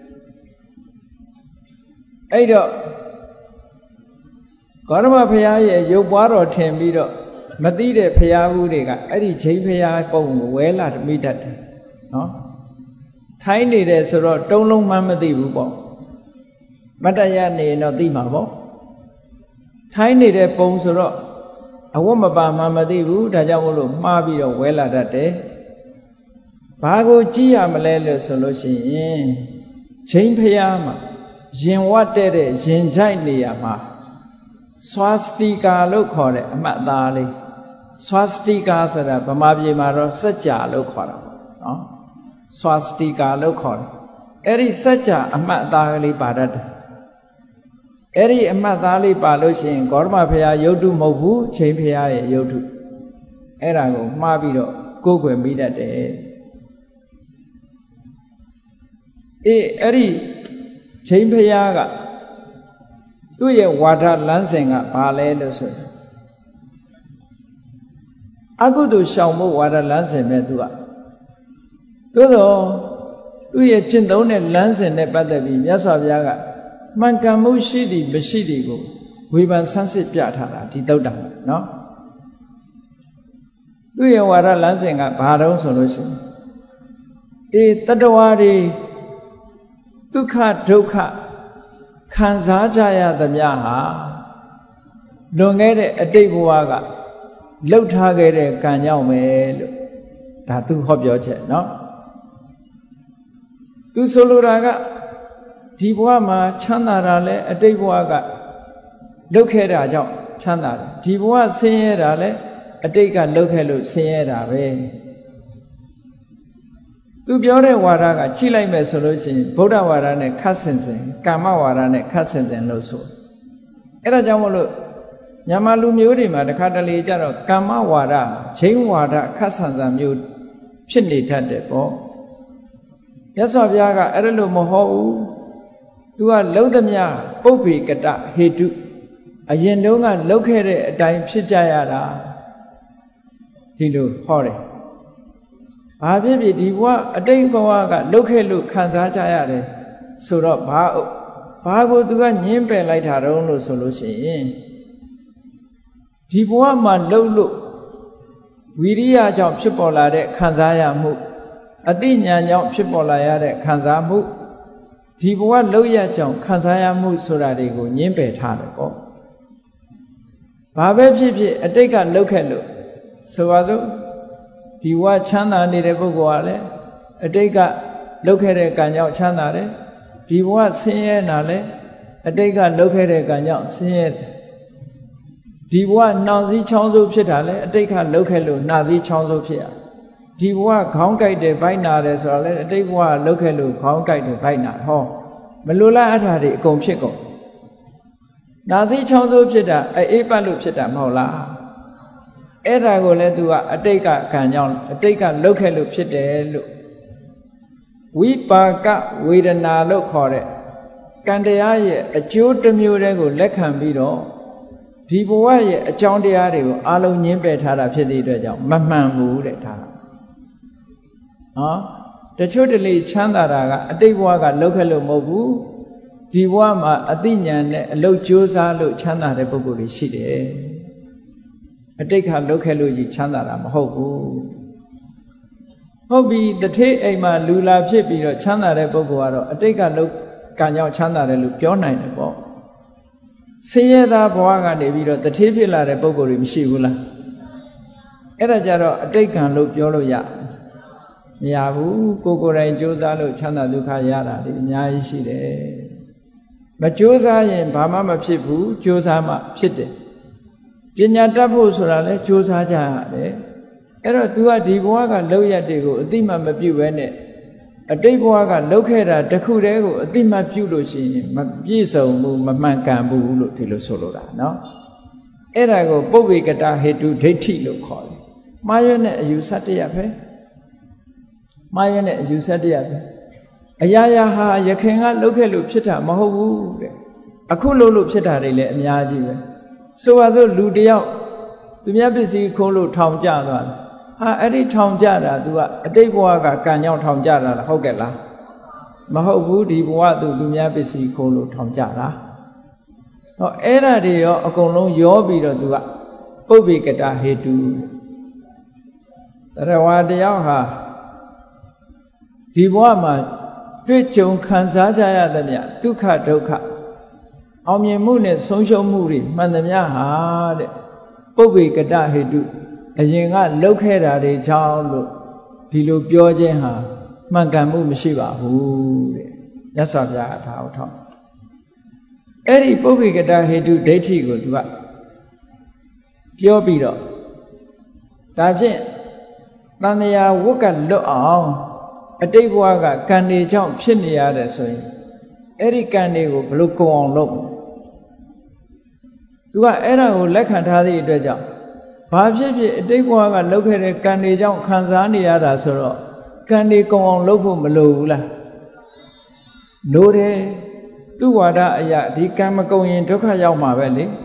အဲ့တော့ဂေါတမဘုရားရဲ့ရုပ်ပွားတော်ထင်ပြီးတော့မသိတဲ့ဘုရားဘူးတွေကအဲ့ဒီဂျိမ်းဘုရားပုံကိုဝဲလာမိတတ်တယ်နော်ထိုင်နေတယ်ဆိုတော့တုံးလုံးမှမသိဘူးပေါ့မတရနေရင်တော့သိမှာပေါ့ထိုင်နေတဲ့ပုံဆိုတော့အဝတ်မပါမှမသိဘူးဒါကြောင့်မို့လို့မှားပြီးတော့ဝဲလာတတ်တယ်ဘာကိုကြည့်ရမလဲလို့ဆိုလို့ရှိရင်ဂျိမ်းဖျားမှာရင်ဝတ်တဲ့တဲ့ရင်ကြိုက်နေရမှာဆွာစတီကာလို့ခေါ်တဲ့အမှတ်အသားလေးဆွာစတီကာဆိုတာဗမာပြည်မှာတော့စัจ जा လို့ခေါ်တာပေါ့နော်ဆွာစတီကာလို့ခေါ်တယ်အဲ့ဒီစัจ जा အမှတ်အသားလေးပါတတ်တယ်အဲ့ဒီအမှတ်သားလေးပါလို့ရှိရင်ဂေါတမဘုရားရုပ်တုမဟုတ်ဘူးဂျိမ်းဘုရားရဲ့ရုပ်တုအဲ့ဒါကိုမှားပြီးတော့ကိုးကွယ်မိတတ်တယ်အေးအဲ့ဒီဂျိမ်းဘုရားကသူ့ရဲ့ဝါဒလမ်းစဉ်ကဘာလဲလို့ဆိုရင်အကုသိုလ်ရှောင်ဖို့ဝါဒလမ်းစဉ်ပဲသူကသို့တော့သူ့ရဲ့ကျင့်သုံးတဲ့လမ်းစဉ်နဲ့ပတ်သက်ပြီးမြတ်စွာဘုရားကမှန်ကန်မှုရှိသည်မရှိသည်ကိုဝေဖန်ဆန်းစစ်ပြထားတာဒီသုတ်တံနော်သူ့ရဲ့ဝါဒလမ်းစဉ်ကဘာတုံးဆိုလို့ရှိရင်အေးတတ္တဝါတွေဒုက္ခဒုက္ခခံစားကြရသမျှဟာလွန်ခဲ့တဲ့အတိတ်ဘဝကလှုပ်ထားခဲ့တဲ့ကံကြောင့်ပဲလို့ဒါသူဟောပြောချက်နော်သူဆိုလိုတာကဒီဘဝမှာချမ်းသာတာလဲအတိတ်ဘဝကလှုပ်ခဲ့တာကြောင့်ချမ်းသာတယ်ဒီဘဝဆင်းရဲတာလဲအတိတ်ကလှုပ်ခဲ့လို့ဆင်းရဲတာပဲသူပြောတဲ့ဝါဒကကြည့်လိုက်မယ်ဆိုလို့ရှိရင်ဗုဒ္ဓဝါဒနဲ့ခတ်ဆင်ဆင်ကာမဝါဒနဲ့ခတ်ဆင်ဆင်လို့ဆိုအဲ့ဒါကြောင့်မလို့မြန်မာလူမျိုးတွေမှာတခါတလေကြတော့ကာမဝါဒချိန်ဝါဒခတ်ဆန်ဆန်မျိုးဖြစ်နေတတ်တယ်ပေါ့မြတ်စွာဘုရားကအဲ့ဒါလို့မဟုတ်ဘူးသူကလှုပ်သမျှပုပ္ပေကတဟေတုအရင်တုန်းကလှုပ်ခဲ့တဲ့အတိုင်းဖြစ်ကြရတာဒီလိုဟောတယ်ဘာဖြစ်ဖြစ်ဒီဘဝအတိတ်ဘဝကလှုပ်ခဲ့လို့ခံစားကြရတယ်ဆိုတော့ဘာဘာကိုသူကညင်းပယ်လိုက်တာတုံးလို့ဆိုလို့ရှိရင်ဒီဘဝမှာလှုပ်လို့ဝိရိယကြောင့်ဖြစ်ပေါ်လာတဲ့ခံစားရမှုအတိညာကြောင့်ဖြစ်ပေါ်လာရတဲ့ခံစားမှုဒီဘဝလှုပ်ရကြောင့်ခံစားရမှုဆိုတာတွေကိုညင်းပယ်ထားတယ်ပေါ့ဘာပဲဖြစ်ဖြစ်အတိတ်ကလှုပ်ခဲ့လို့ဆိုပါစို့ဒီဘဝချမ်းသာနေတဲ့ပုဂ္ဂိုလ်ကလည်းအတိတ်ကလှုပ်ခဲ့တဲ့ကံကြောင့်ချမ်းသာတယ်ဒီဘဝဆင်းရဲတာလည်းအတိတ်ကလှုပ်ခဲ့တဲ့ကံကြောင့်ဆင်းရဲတယ်ဒီဘဝနှောင်စည်းချောင်းစိုးဖြစ်တာလည်းအတိတ်ကလှုပ်ခဲ့လို့နှာစည်းချောင်းစိုးဖြစ်ရဒီဘဝခေါင်းကိုက်တယ်ဗိုက်နာတယ်ဆိုတာလည်းအတိတ်ဘဝလှုပ်ခဲ့လို့ခေါင်းကိုက်တယ်ဗိုက်နာဟောမလိုလားအထာတွေအကုန်ဖြစ်ကုန်နှာစည်းချောင်းစိုးဖြစ်တာအေးပတ်လို့ဖြစ်တာမဟုတ်လားအဲ့ဒါကိုလည်းသူကအတိတ်ကကံကြောင့်အတိတ်ကလှုပ်ခဲ့လို့ဖြစ်တယ်လို့ဝိပါကဝေဒနာလို့ခေါ်တဲ့ကံတရားရဲ့အကျိုးတစ်မျိုးတည်းကိုလက်ခံပြီးတော့ဒီဘဝရဲ့အကြောင်းတရားတွေကိုအလုံးညင်းပယ်ထားတာဖြစ်တဲ့အတွက်ကြောင့်မမှန်ဘူးတဲ့ဒါနော်တချို့တလေချမ်းသာတာကအတိတ်ဘဝကလှုပ်ခဲ့လို့မဟုတ်ဘူးဒီဘဝမှာအသိဉာဏ်နဲ့အလုတ်ကြိုးစားလို့ချမ်းသာတဲ့ပုဂ္ဂိုလ်တွေရှိတယ်အတိတ်ခါလုတ်ခဲ့လို့ကြီးချမ်းသာတာမဟုတ်ဘူးဟုတ်ပြီတထေးအိမ်မှာလူလာဖြစ်ပြီးတော့ချမ်းသာတဲ့ပုဂ္ဂိုလ်ကတော့အတိတ်ကလုတ်ကံကြောင့်ချမ်းသာတယ်လို့ပြောနိုင်တယ်ပေါ့ဆင်းရဲသားဘဝကနေပြီးတော့တထေးဖြစ်လာတဲ့ပုဂ္ဂိုလ်တွေမရှိဘူးလားအဲ့ဒါကြတော့အတိတ်ကံလို့ပြောလို့ရမရဘူးကိုယ်ကိုယ်တိုင်ကြိုးစားလို့ချမ်းသာဒုက္ခရတာဒီအများကြီးရှိတယ်မကြိုးစားရင်ဘာမှမဖြစ်ဘူးကြိုးစားမှဖြစ်တယ်ပညာတတ်ဖို့ဆိုတာလဲကြိုးစားကြရတယ်အဲ့တော့ तू ကဒီဘဝကလောက်ရတဲ့ကိုအတိမမပြုတ်ပဲနဲ့အတိတ်ဘဝကလောက်ခဲ့တာတခုတည်းကိုအတိမပြုတ်လို့ရှိရင်မပြည့်စုံဘူးမမှန်ကန်ဘူးလို့ဒီလိုဆိုလိုတာနော်အဲ့ဒါကိုပုဗ္ဗေကတဟေတုဒိဋ္ဌိလို့ခေါ်တယ်မှားရွက်တဲ့အယူဆတရားပဲမှားရွက်တဲ့အယူဆတရားပဲအရာရာဟာယခင်ကလောက်ခဲ့လို့ဖြစ်တာမဟုတ်ဘူးတဲ့အခုလို့လို့ဖြစ်တာတွေလည်းအများကြီးပဲဆိုပါစို့လူတယောက်သူများပစ္စည်းခိုးလို့ထောင်ကျသွားတယ်ဟာအဲ့ဒီထောင်ကျတာ तू ကအတိတ်ဘဝကကံကြောင့်ထောင်ကျတာလားဟုတ်ကဲ့လားမဟုတ်ဘူးဒီဘဝ तू သူများပစ္စည်းခိုးလို့ထောင်ကျတာဟောအဲ့ဒါတွေရောအကုန်လုံးရောပြီးတော့ तू ကပုဗ္ဗေကတဟေတုတရဝါတယောက်ဟာဒီဘဝမှာတွေ့ကြုံခံစားကြရသမျှဒုက္ခဒုက္ခအောင်မြင်မှုနဲ့ဆုံးရှုံးမှုတွေမှန်သမျှဟာတဲ့ပုဗ္ဗေကတဟေတုအရင်ကလှုပ်ခဲ့တာတွေကြောင့်လို့ဒီလိုပြောခြင်းဟာမှန်ကန်မှုမရှိပါဘူးတဲ့မြတ်စွာဘုရားကဒါအောင်ထောက်အဲ့ဒီပုဗ္ဗေကတဟေတုဒိဋ္ဌိကိုသူကပြောပြီးတော့ဒါဖြင့်တန်တရားဝတ်ကလွတ်အောင်အတိတ်ဘဝကကံတွေကြောင့်ဖြစ်နေရတယ်ဆိုရင်အဲ့ဒီကံတွေကိုဘယ်လိုကုံအောင်လုပ်သူကအဲ့ဒါကိုလက်ခံထားသည့်အတွက်ကြောင့်ဘာဖြစ်ဖြစ်အတိတ်ဘဝကလုပ်ခဲ့တဲ့ကံတွေကြောင့်ခံစားနေရတာဆိုတော့ကံတွေကုံအောင်လုပ်ဖို့မလိုဘူးလားလိုတယ်သူဝါဒအရာဒီကံမကုံရင်ဒုက္ခရောက်မှာပဲလေ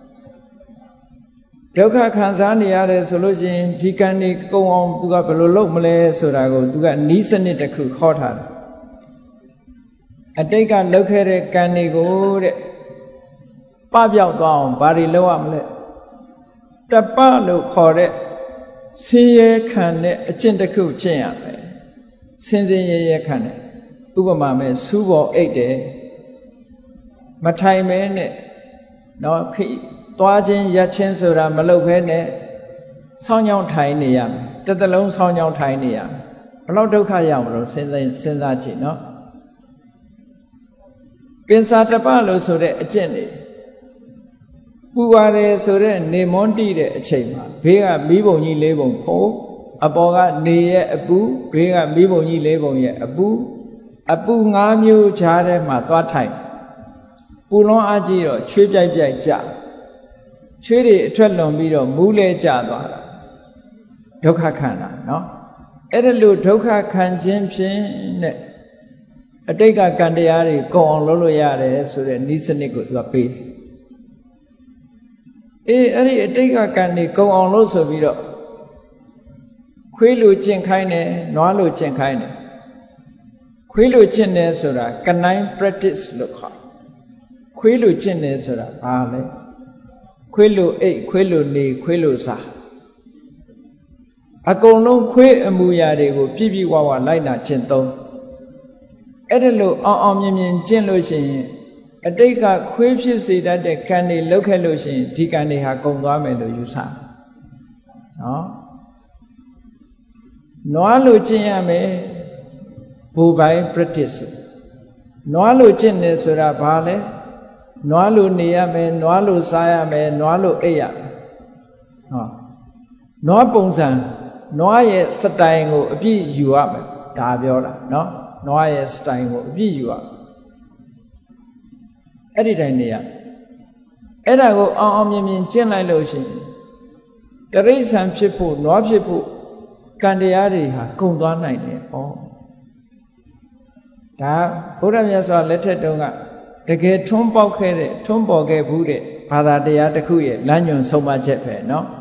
ဒုက္ခခံစားနေရတယ်ဆိုလို့ရှိရင်ဒီကံတွေကုံအောင်သူကဘယ်လိုလုပ်မလဲဆိုတာကိုသူကနီးစနစ်တစ်ခုခေါ်ထားတယ်အတိတ်ကလုပ်ခဲ့တဲ့ကံတွေကိုတဲ့ပပျောက်သွားအောင်ဘာတွေလုပ်ရမလဲတပလို့ခေါ်တဲ့ဆင်းရဲခံတဲ့အကျင့်တစ်ခုကျင့်ရမယ်ဆင်းဆင်းရဲရဲခံတဲ့ဥပမာမဲ့စူးပေါ်အိတ်တယ်မထိုင်မဲနဲ့နော်ခိသွားခြင်းရက်ခြင်းဆိုတာမလုပ်ဘဲနဲ့ဆောင်းချောင်းထိုင်နေရမယ်တစ်သလုံးဆောင်းချောင်းထိုင်နေရမယ်ဘယ်လောက်ဒုက္ခရောက်မလို့စဉ်းစားစဉ်းစားကြည့်နော်ပင်စာတပလို့ဆိုတဲ့အကျင့်တွေပူပါတယ်ဆိုတဲ့နေမွန်းတိတဲ့အချိန်မှာဘေးကမီးပုံကြီးလေးပုံဖို့အပေါ်ကနေရဲ့အပူဘေးကမီးပုံကြီးလေးပုံရဲ့အပူအပူ၅မျိုးခြားထဲမှာသွားထိုင်ပူလွန်အားကြီးတော့ချွေးပြိုက်ပြိုက်ကြချွေးတွေအထွက်လွန်ပြီးတော့မူးလဲကျသွားတာဒုက္ခခံတာနော်အဲ့ဒါလို့ဒုက္ခခံခြင်းဖြင့်နဲ့အတိတ်ကကံတရားတွေကုံအောင်လုပ်လို့ရတယ်ဆိုတဲ့ဤစနစ်ကိုသူကပေးတယ်အေးအဲ့ဒီအတိတ်ကကံတွေကုံအောင်လို့ဆိုပြီးတော့ခွေးလိုကျင့်ခိုင်းတယ်နွားလိုကျင့်ခိုင်းတယ်ခွေးလိုကျင့်တယ်ဆိုတာကနိုင် practice လို့ခေါ်ခွေးလိုကျင့်တယ်ဆိုတာဘာလဲခွေးလိုအိတ်ခွေးလိုနေခွေးလိုစားအကုန်လုံးခွေးအမူအရာတွေကိုပြည့်ပြည့်ဝဝလိုက်နာကျင့်သုံးအဲ့ဒါလို့အောင်အောင်မြင်မြင်ကျင့်လို့ရှိရင်အတိတ်ကခွေးဖြစ်စေတတ်တဲ့ကံတွေလောက်ခဲ့လို့ရှိရင်ဒီကံတွေဟာကုန်သွားမယ်လို့ယူဆနော်နွားလိုကျင့်ရမယ်ဘူပိုင်း practice နွားလိုကျင့်နေဆိုတာဘာလဲနွားလိုနေရမယ်နွားလိုစားရမယ်နွားလိုအိပ်ရမယ်ဟောနွားပုံစံနွားရဲ့စတိုင်ကိုအပြည့်ယူရမယ်ဒါပြောတာနော်နွားရဲ့စတိုင်ကိုအပြည့်ယူရအဲ့ဒီတိုင်းနေရအဲ့ဒါကိုအောင်အောင်မြင်မြင်ကျင့်လိုက်လို့ရှိရင်တရိစ္ဆာန်ဖြစ်ဖို့နွားဖြစ်ဖို့ကံတရားတွေဟာကုန်သွားနိုင်တယ်ဩဒါဘုရားမြတ်စွာလက်ထက်တုန်းကတကယ်ထွန်းပေါက်ခဲ့တဲ့ထွန်းပေါ်ခဲ့ဘူးတဲ့ဘာသာတရားတစ်ခုရဲ့လမ်းညွှန်ဆုံးမချက်ပဲเนาะ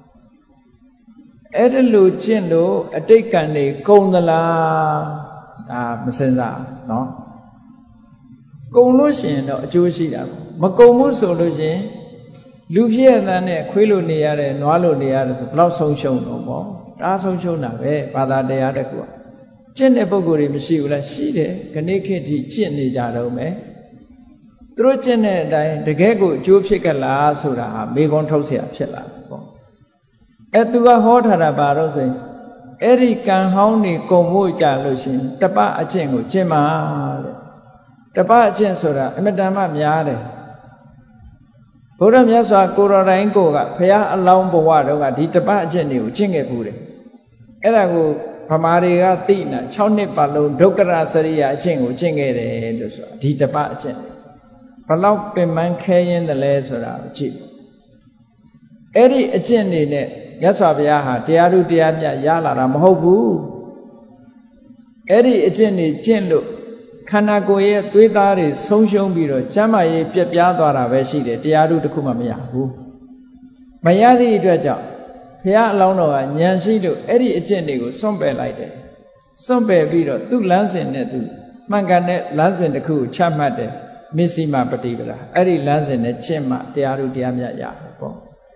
အဲ့ဒါလို့ကျင့်လို့အတိတ်ကံတွေကုန်သလားဒါမစင်စားเนาะကုန်လို့ရှိရင်တော့အကျိုးရှိတာမကုန်ဘူးဆိုလို့ရှိရင်လူဖြစ်ရတဲ့နဲ့ခွေးလို့နေရတယ်နွားလို့နေရတယ်ဆိုဘလောက်ဆုံးရှုံးတော့ပေါ့ဒါဆုံးရှုံးတာပဲဘာသာတရားတကူကျင့်တဲ့ပုဂ္ဂိုလ်တွေမရှိဘူးလားရှိတယ်ခဏခေတ်ထိကျင့်နေကြတော့မယ်သူတို့ကျင့်တဲ့အတိုင်းတကယ်ကိုအကျိုးဖြစ်ကြလားဆိုတာဟာမေခွန်းထုတ်เสียဖြစ်လာပေါ့အဲသူကဟောထားတာဘာလို့ဆိုရင်အဲ့ဒီကံဟောင်းနေကုန်ဖို့ကြလို့ရှင်တပအကျင့်ကိုကျင့်ပါတဲ့တပအကျင့်ဆိုတာအမတန်မှများတယ်ဘုရားမြတ်စွာကိုယ်တော်တိုင်ကိုကဘုရားအလောင်းဘဝတော့ကဒီတပအကျင့်တွေကိုကျင့်ခဲ့ဘူးတယ်အဲ့ဒါကိုဗမာတွေကသိနာ၆နှစ်ပတ်လုံးဒုက္ခရစရိယအကျင့်ကိုကျင့်ခဲ့တယ်လို့ဆိုတာဒီတပအကျင့်ဘလောက်ပင်ပန်းခဲရင်းတယ်လဲဆိုတာကိုကြည့်အဲ့ဒီအကျင့်တွေနဲ့မြတ်စွာဘုရားဟာတရားသူတရားမြတ်ရလာတာမဟုတ်ဘူးအဲ့ဒီအကျင့်တွေကျင့်လို့ခန္ဓာကိုယ်ရဲ့သွေးသားတွေဆုံးရှုံးပြီးတော့ကျမ်းမာရေးပြက်ပြားသွားတာပဲရှိတယ်တရားသူတစ်ခုမှမရဘူးမရသည့်အတွက်ကြောင့်ဘုရားအလောင်းတော်ကဉာဏ်ရှိလို့အဲ့ဒီအကျင့်တွေကိုစွန့်ပယ်လိုက်တယ်စွန့်ပယ်ပြီးတော့သူ့လမ်းစဉ်နဲ့သူမှန်ကန်တဲ့လမ်းစဉ်တစ်ခုကိုချမှတ်တယ်မစ္စည်းမပฏิပဒါအဲ့ဒီလမ်းစဉ်နဲ့ကျင့်မှတရားသူတရားမြတ်ရတယ်ပေါ့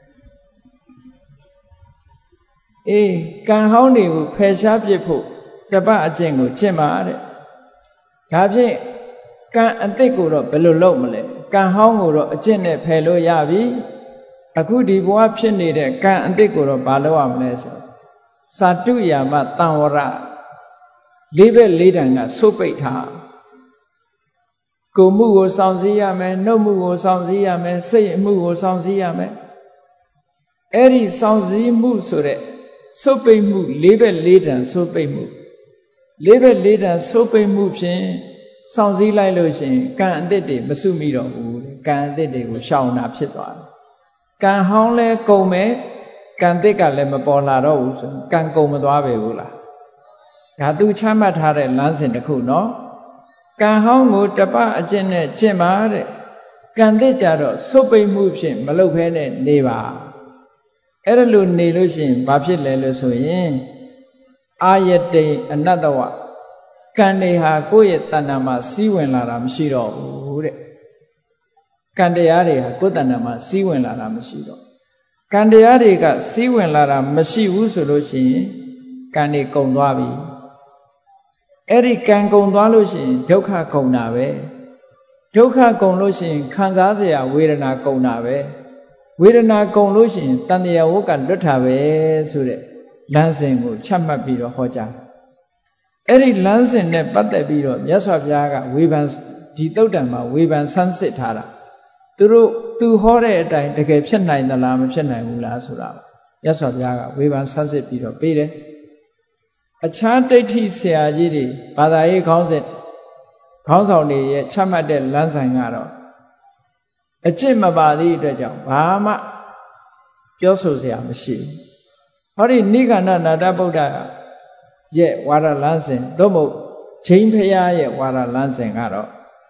အေးကံဟောင်းတွေကိုဖယ်ရှားပစ်ဖို့တပအကျင့်ကိုကျင့်ပါတဲ့ဒါဖြင့်ကံအတိတ်ကိုတော့ဘယ်လိုလုပ်မလဲကံဟောင်းကိုတော့အကျင့်နဲ့ဖယ်လို့ရပြီအခုဒီဘဝဖြစ်နေတဲ့ကံအတိတ်ကိုတော့ဘာလုပ်ရမလဲဆိုစာတုယာမတံဝရလေးဘက်လေးတန်ကဆုတ်ပိတ်ထားကိုယ်မှုကိုစောင့်စည်းရမယ်နှုတ်မှုကိုစောင့်စည်းရမယ်စိတ်အမှုကိုစောင့်စည်းရမယ်အဲ့ဒီစောင့်စည်းမှုဆိုတဲ့ဆုတ်ပိတ်မှုလေးဘက်လေးတန်ဆုတ်ပိတ်မှုလေးဘက်လေးတန်ဆုတ်ပိတ်မှုဖြင့်စောင့်စည်းလိုက်လို့ရှိရင်ကံအသစ်တွေမစုမိတော့ဘူးကံအသစ်တွေကိုရှောင်တာဖြစ်သွားတယ်ကံဟောင်းလဲကုန်မယ်ကံသစ်ကလည်းမပေါ်လာတော့ဘူးဆိုရင်ကံကုန်မသွားပဲဘူးလားဒါသူချမှတ်ထားတဲ့လမ်းစဉ်တစ်ခုနော်ကံဟောင်းကိုတပအကျင့်နဲ့ကျင့်ပါတဲ့ကံသစ်ကြတော့ဆုတ်ပိတ်မှုဖြင့်မလုပ်ဖဲနဲ့နေပါအဲ့ဒါလို့နေလို့ရှိရင်ဘာဖြစ်လဲလို့ဆိုရင်အာယတိအနတ္တဝကံတွေဟာကိုယ့်ရဲ့တဏ္ဍာမှာစီးဝင်လာတာမရှိတော့ဘူးတဲ့ကံတရားတွေဟာကိုယ့်တဏ္ဍာမှာစီးဝင်လာတာမရှိတော့ကံတရားတွေကစီးဝင်လာတာမရှိဘူးဆိုလို့ရှိရင်ကံတွေကုန်သွားပြီအဲ့ဒီကံကုန်သွားလို့ရှိရင်ဒုက္ခကုန်တာပဲဒုက္ခကုန်လို့ရှိရင်ခံစားစရာဝေဒနာကုန်တာပဲဝေဒနာကုန်လို့ရှိရင်တဏှာဝကလွတ်တာပဲဆိုတဲ့လမ်းစဉ်ကိုချမှတ်ပြီးတော့ဟောကြားအဲ့ဒီလမ်းစဉ်နဲ့ပတ်သက်ပြီးတော့မြတ်စွာဘုရားကဝေဖန်ဒီသုတ်တံမှာဝေဖန်ဆန်းစစ်ထားတာသူတို့သူဟောတဲ့အတိုင်းတကယ်ဖြစ်နိုင်သလားမဖြစ်နိုင်ဘူးလားဆိုတာမြတ်စွာဘုရားကဝေဖန်ဆန်းစစ်ပြီးတော့ပေးတယ်အခြားဒိဋ္ဌိဆရာကြီးတွေဘာသာရေးခေါင်းစဉ်ခေါင်းဆောင်တွေရဲ့ချမှတ်တဲ့လမ်းဆိုင်ကတော့အကျင့်မပါသည့်အတွက်ကြောင့်ဘာမှပြောဆိုစရာမရှိဘူးဟောဒီနိဂန္ဓနာတဗုဒ္ဓရဲ့ဝါဒလမ်းစဉ်သို့မဟုတ်ဂျိမ်းဖရာရဲ့ဝါဒလမ်းစဉ်ကတော့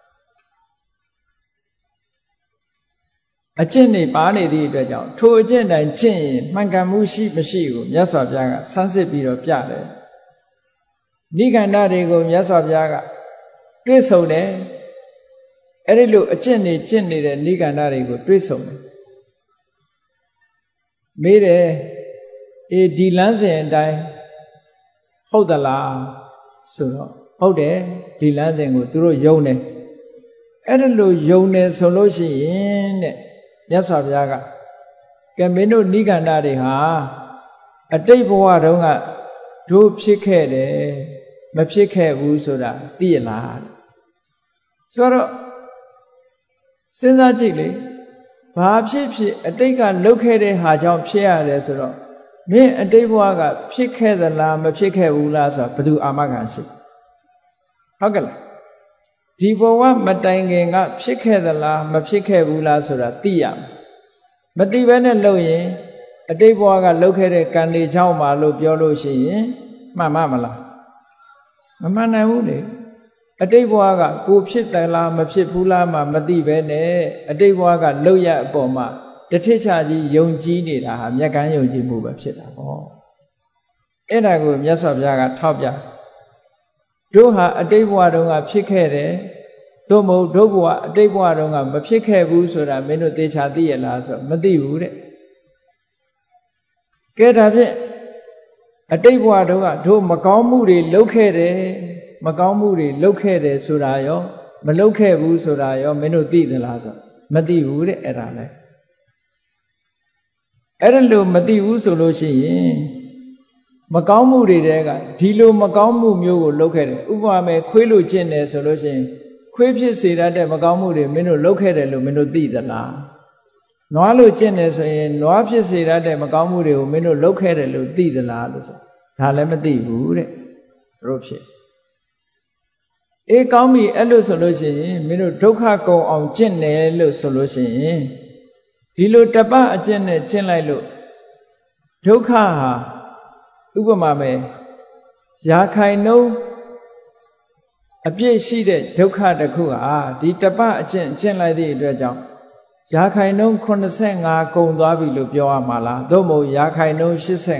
အကျင့်တွေပါနေသည့်အတွက်ကြောင့်ထိုအကျင့်တိုင်းကျင့်ရင်မှန်ကန်မှုရှိမရှိကိုမြတ်စွာဘုရားကဆန်းစစ်ပြီးတော့ပြတယ်နိဂန္ဓတွေကိုမြတ်စွာဘုရားကတွေ့ဆုံတယ်အဲ့ဒီလိုအကျင့်တွေကျင့်နေတဲ့နိဂန္ဓတွေကိုတွေ့ဆုံတယ်မေးတယ်အေးဒီလမ်းစဉ်အတိုင်းဟုတ်သလားဆိုတော့ဟုတ်တယ်ဒီလမ်းစဉ်ကိုသူတို့ယုံတယ်အဲ့ဒါလိုယုံတယ်ဆိုလို့ရှိရင်တဲ့မြတ်စွာဘုရားကကဲမင်းတို့နိဂန္ဓတွေဟာအတိတ်ဘဝတုန်းကတို့ဖြစ်ခဲ့တယ်မဖြစ်ခဲ့ဘူးဆိုတာသိရလားဆိုတော့စဉ်းစားကြည့်လေဘာဖြစ်ဖြစ်အတိတ်ကလုပ်ခဲ့တဲ့ဟာကြောင့်ဖြစ်ရတယ်ဆိုတော့မင်းအတိတ်ဘဝကဖြစ်ခဲ့သလားမဖြစ်ခဲ့ဘူးလားဆိုတာဘယ်သူအာမခံရှိဟုတ်ကဲ့လားဒီဘဝမတိုင်ခင်ကဖြစ်ခဲ့သလားမဖြစ်ခဲ့ဘူးလားဆိုတာသိရမယ်မသိဘဲနဲ့လုပ်ရင်အတိတ်ဘဝကလုပ်ခဲ့တဲ့ကံတွေကြောင့်ပါလို့ပြောလို့ရှိရင်မှန်မမလားမမှန်နိုင်ဘူးလေအတိတ်ဘဝကကိုဖြစ်တယ်လားမဖြစ်ဘူးလားမှမသိပဲနဲ့အတိတ်ဘဝကလုပ်ရအပေါ်မှာတထစ်ချကြီးယုံကြည်နေတာဟာမျက်ကန်းယုံကြည်မှုပဲဖြစ်တာပေါ့အဲ့ဒါကိုမြတ်စွာဘုရားကထောက်ပြတို့ဟာအတိတ်ဘဝတုန်းကဖြစ်ခဲ့တယ်သို့မဟုတ်ဒုဘဝအတိတ်ဘဝတုန်းကမဖြစ်ခဲ့ဘူးဆိုတာမင်းတို့သေချာသိရလားဆိုမသိဘူးတဲ့ကဲဒါဖြင့်အတိတ်ဘဝတုန်းကတို့မကောင်းမှုတွေလုပ်ခဲ့တယ်မကောင်းမှုတွေလုပ်ခဲ့တယ်ဆိုတာရောမလုပ်ခဲ့ဘူးဆိုတာရောမင်းတို့သိသလားဆိုမသိဘူးတဲ့အဲ့ဒါလဲအဲ့ဒါလို့မသိဘူးဆိုလို့ရှိရင်မကောင်းမှုတွေတဲကဒီလိုမကောင်းမှုမျိုးကိုလုပ်ခဲ့တယ်ဥပမာမဲ့ခွေးလို့ကျင့်တယ်ဆိုလို့ရှိရင်ခွေးဖြစ်စေတတ်တဲ့မကောင်းမှုတွေမင်းတို့လုပ်ခဲ့တယ်လို့မင်းတို့သိသလားနွားလို့ကျင့်တယ်ဆိုရင်နွားဖြစ်စေတတ်တဲ့မကောင်းမှုတွေကိုမင်းတို့လုပ်ခဲ့တယ်လို့သိသလားလို့ဆိုဒါလည်းမသိဘူးတဲ့တို့ဖြစ်အေးကောင်းပြီအဲ့လို့ဆိုလို့ရှိရင်မင်းတို့ဒုက္ခကုန်အောင်ကျင့်တယ်လို့ဆိုလို့ရှိရင်ဒီလိုတပတ်အကျင့်နဲ့ကျင့်လိုက်လို့ဒုက္ခဟာဥပမာမဲ့ရာခိုင်နှုန်းအပြည့်ရှိတဲ့ဒုက္ခတစ်ခုဟာဒီတပတ်အကျင့်ကျင့်လိုက်သည့်အတွက်ကြောင့်ရာခိုင်နှုန်း85ကုန်သွားပြီလို့ပြောရမှာလားသို့မဟုတ်ရာခိုင်နှုန်း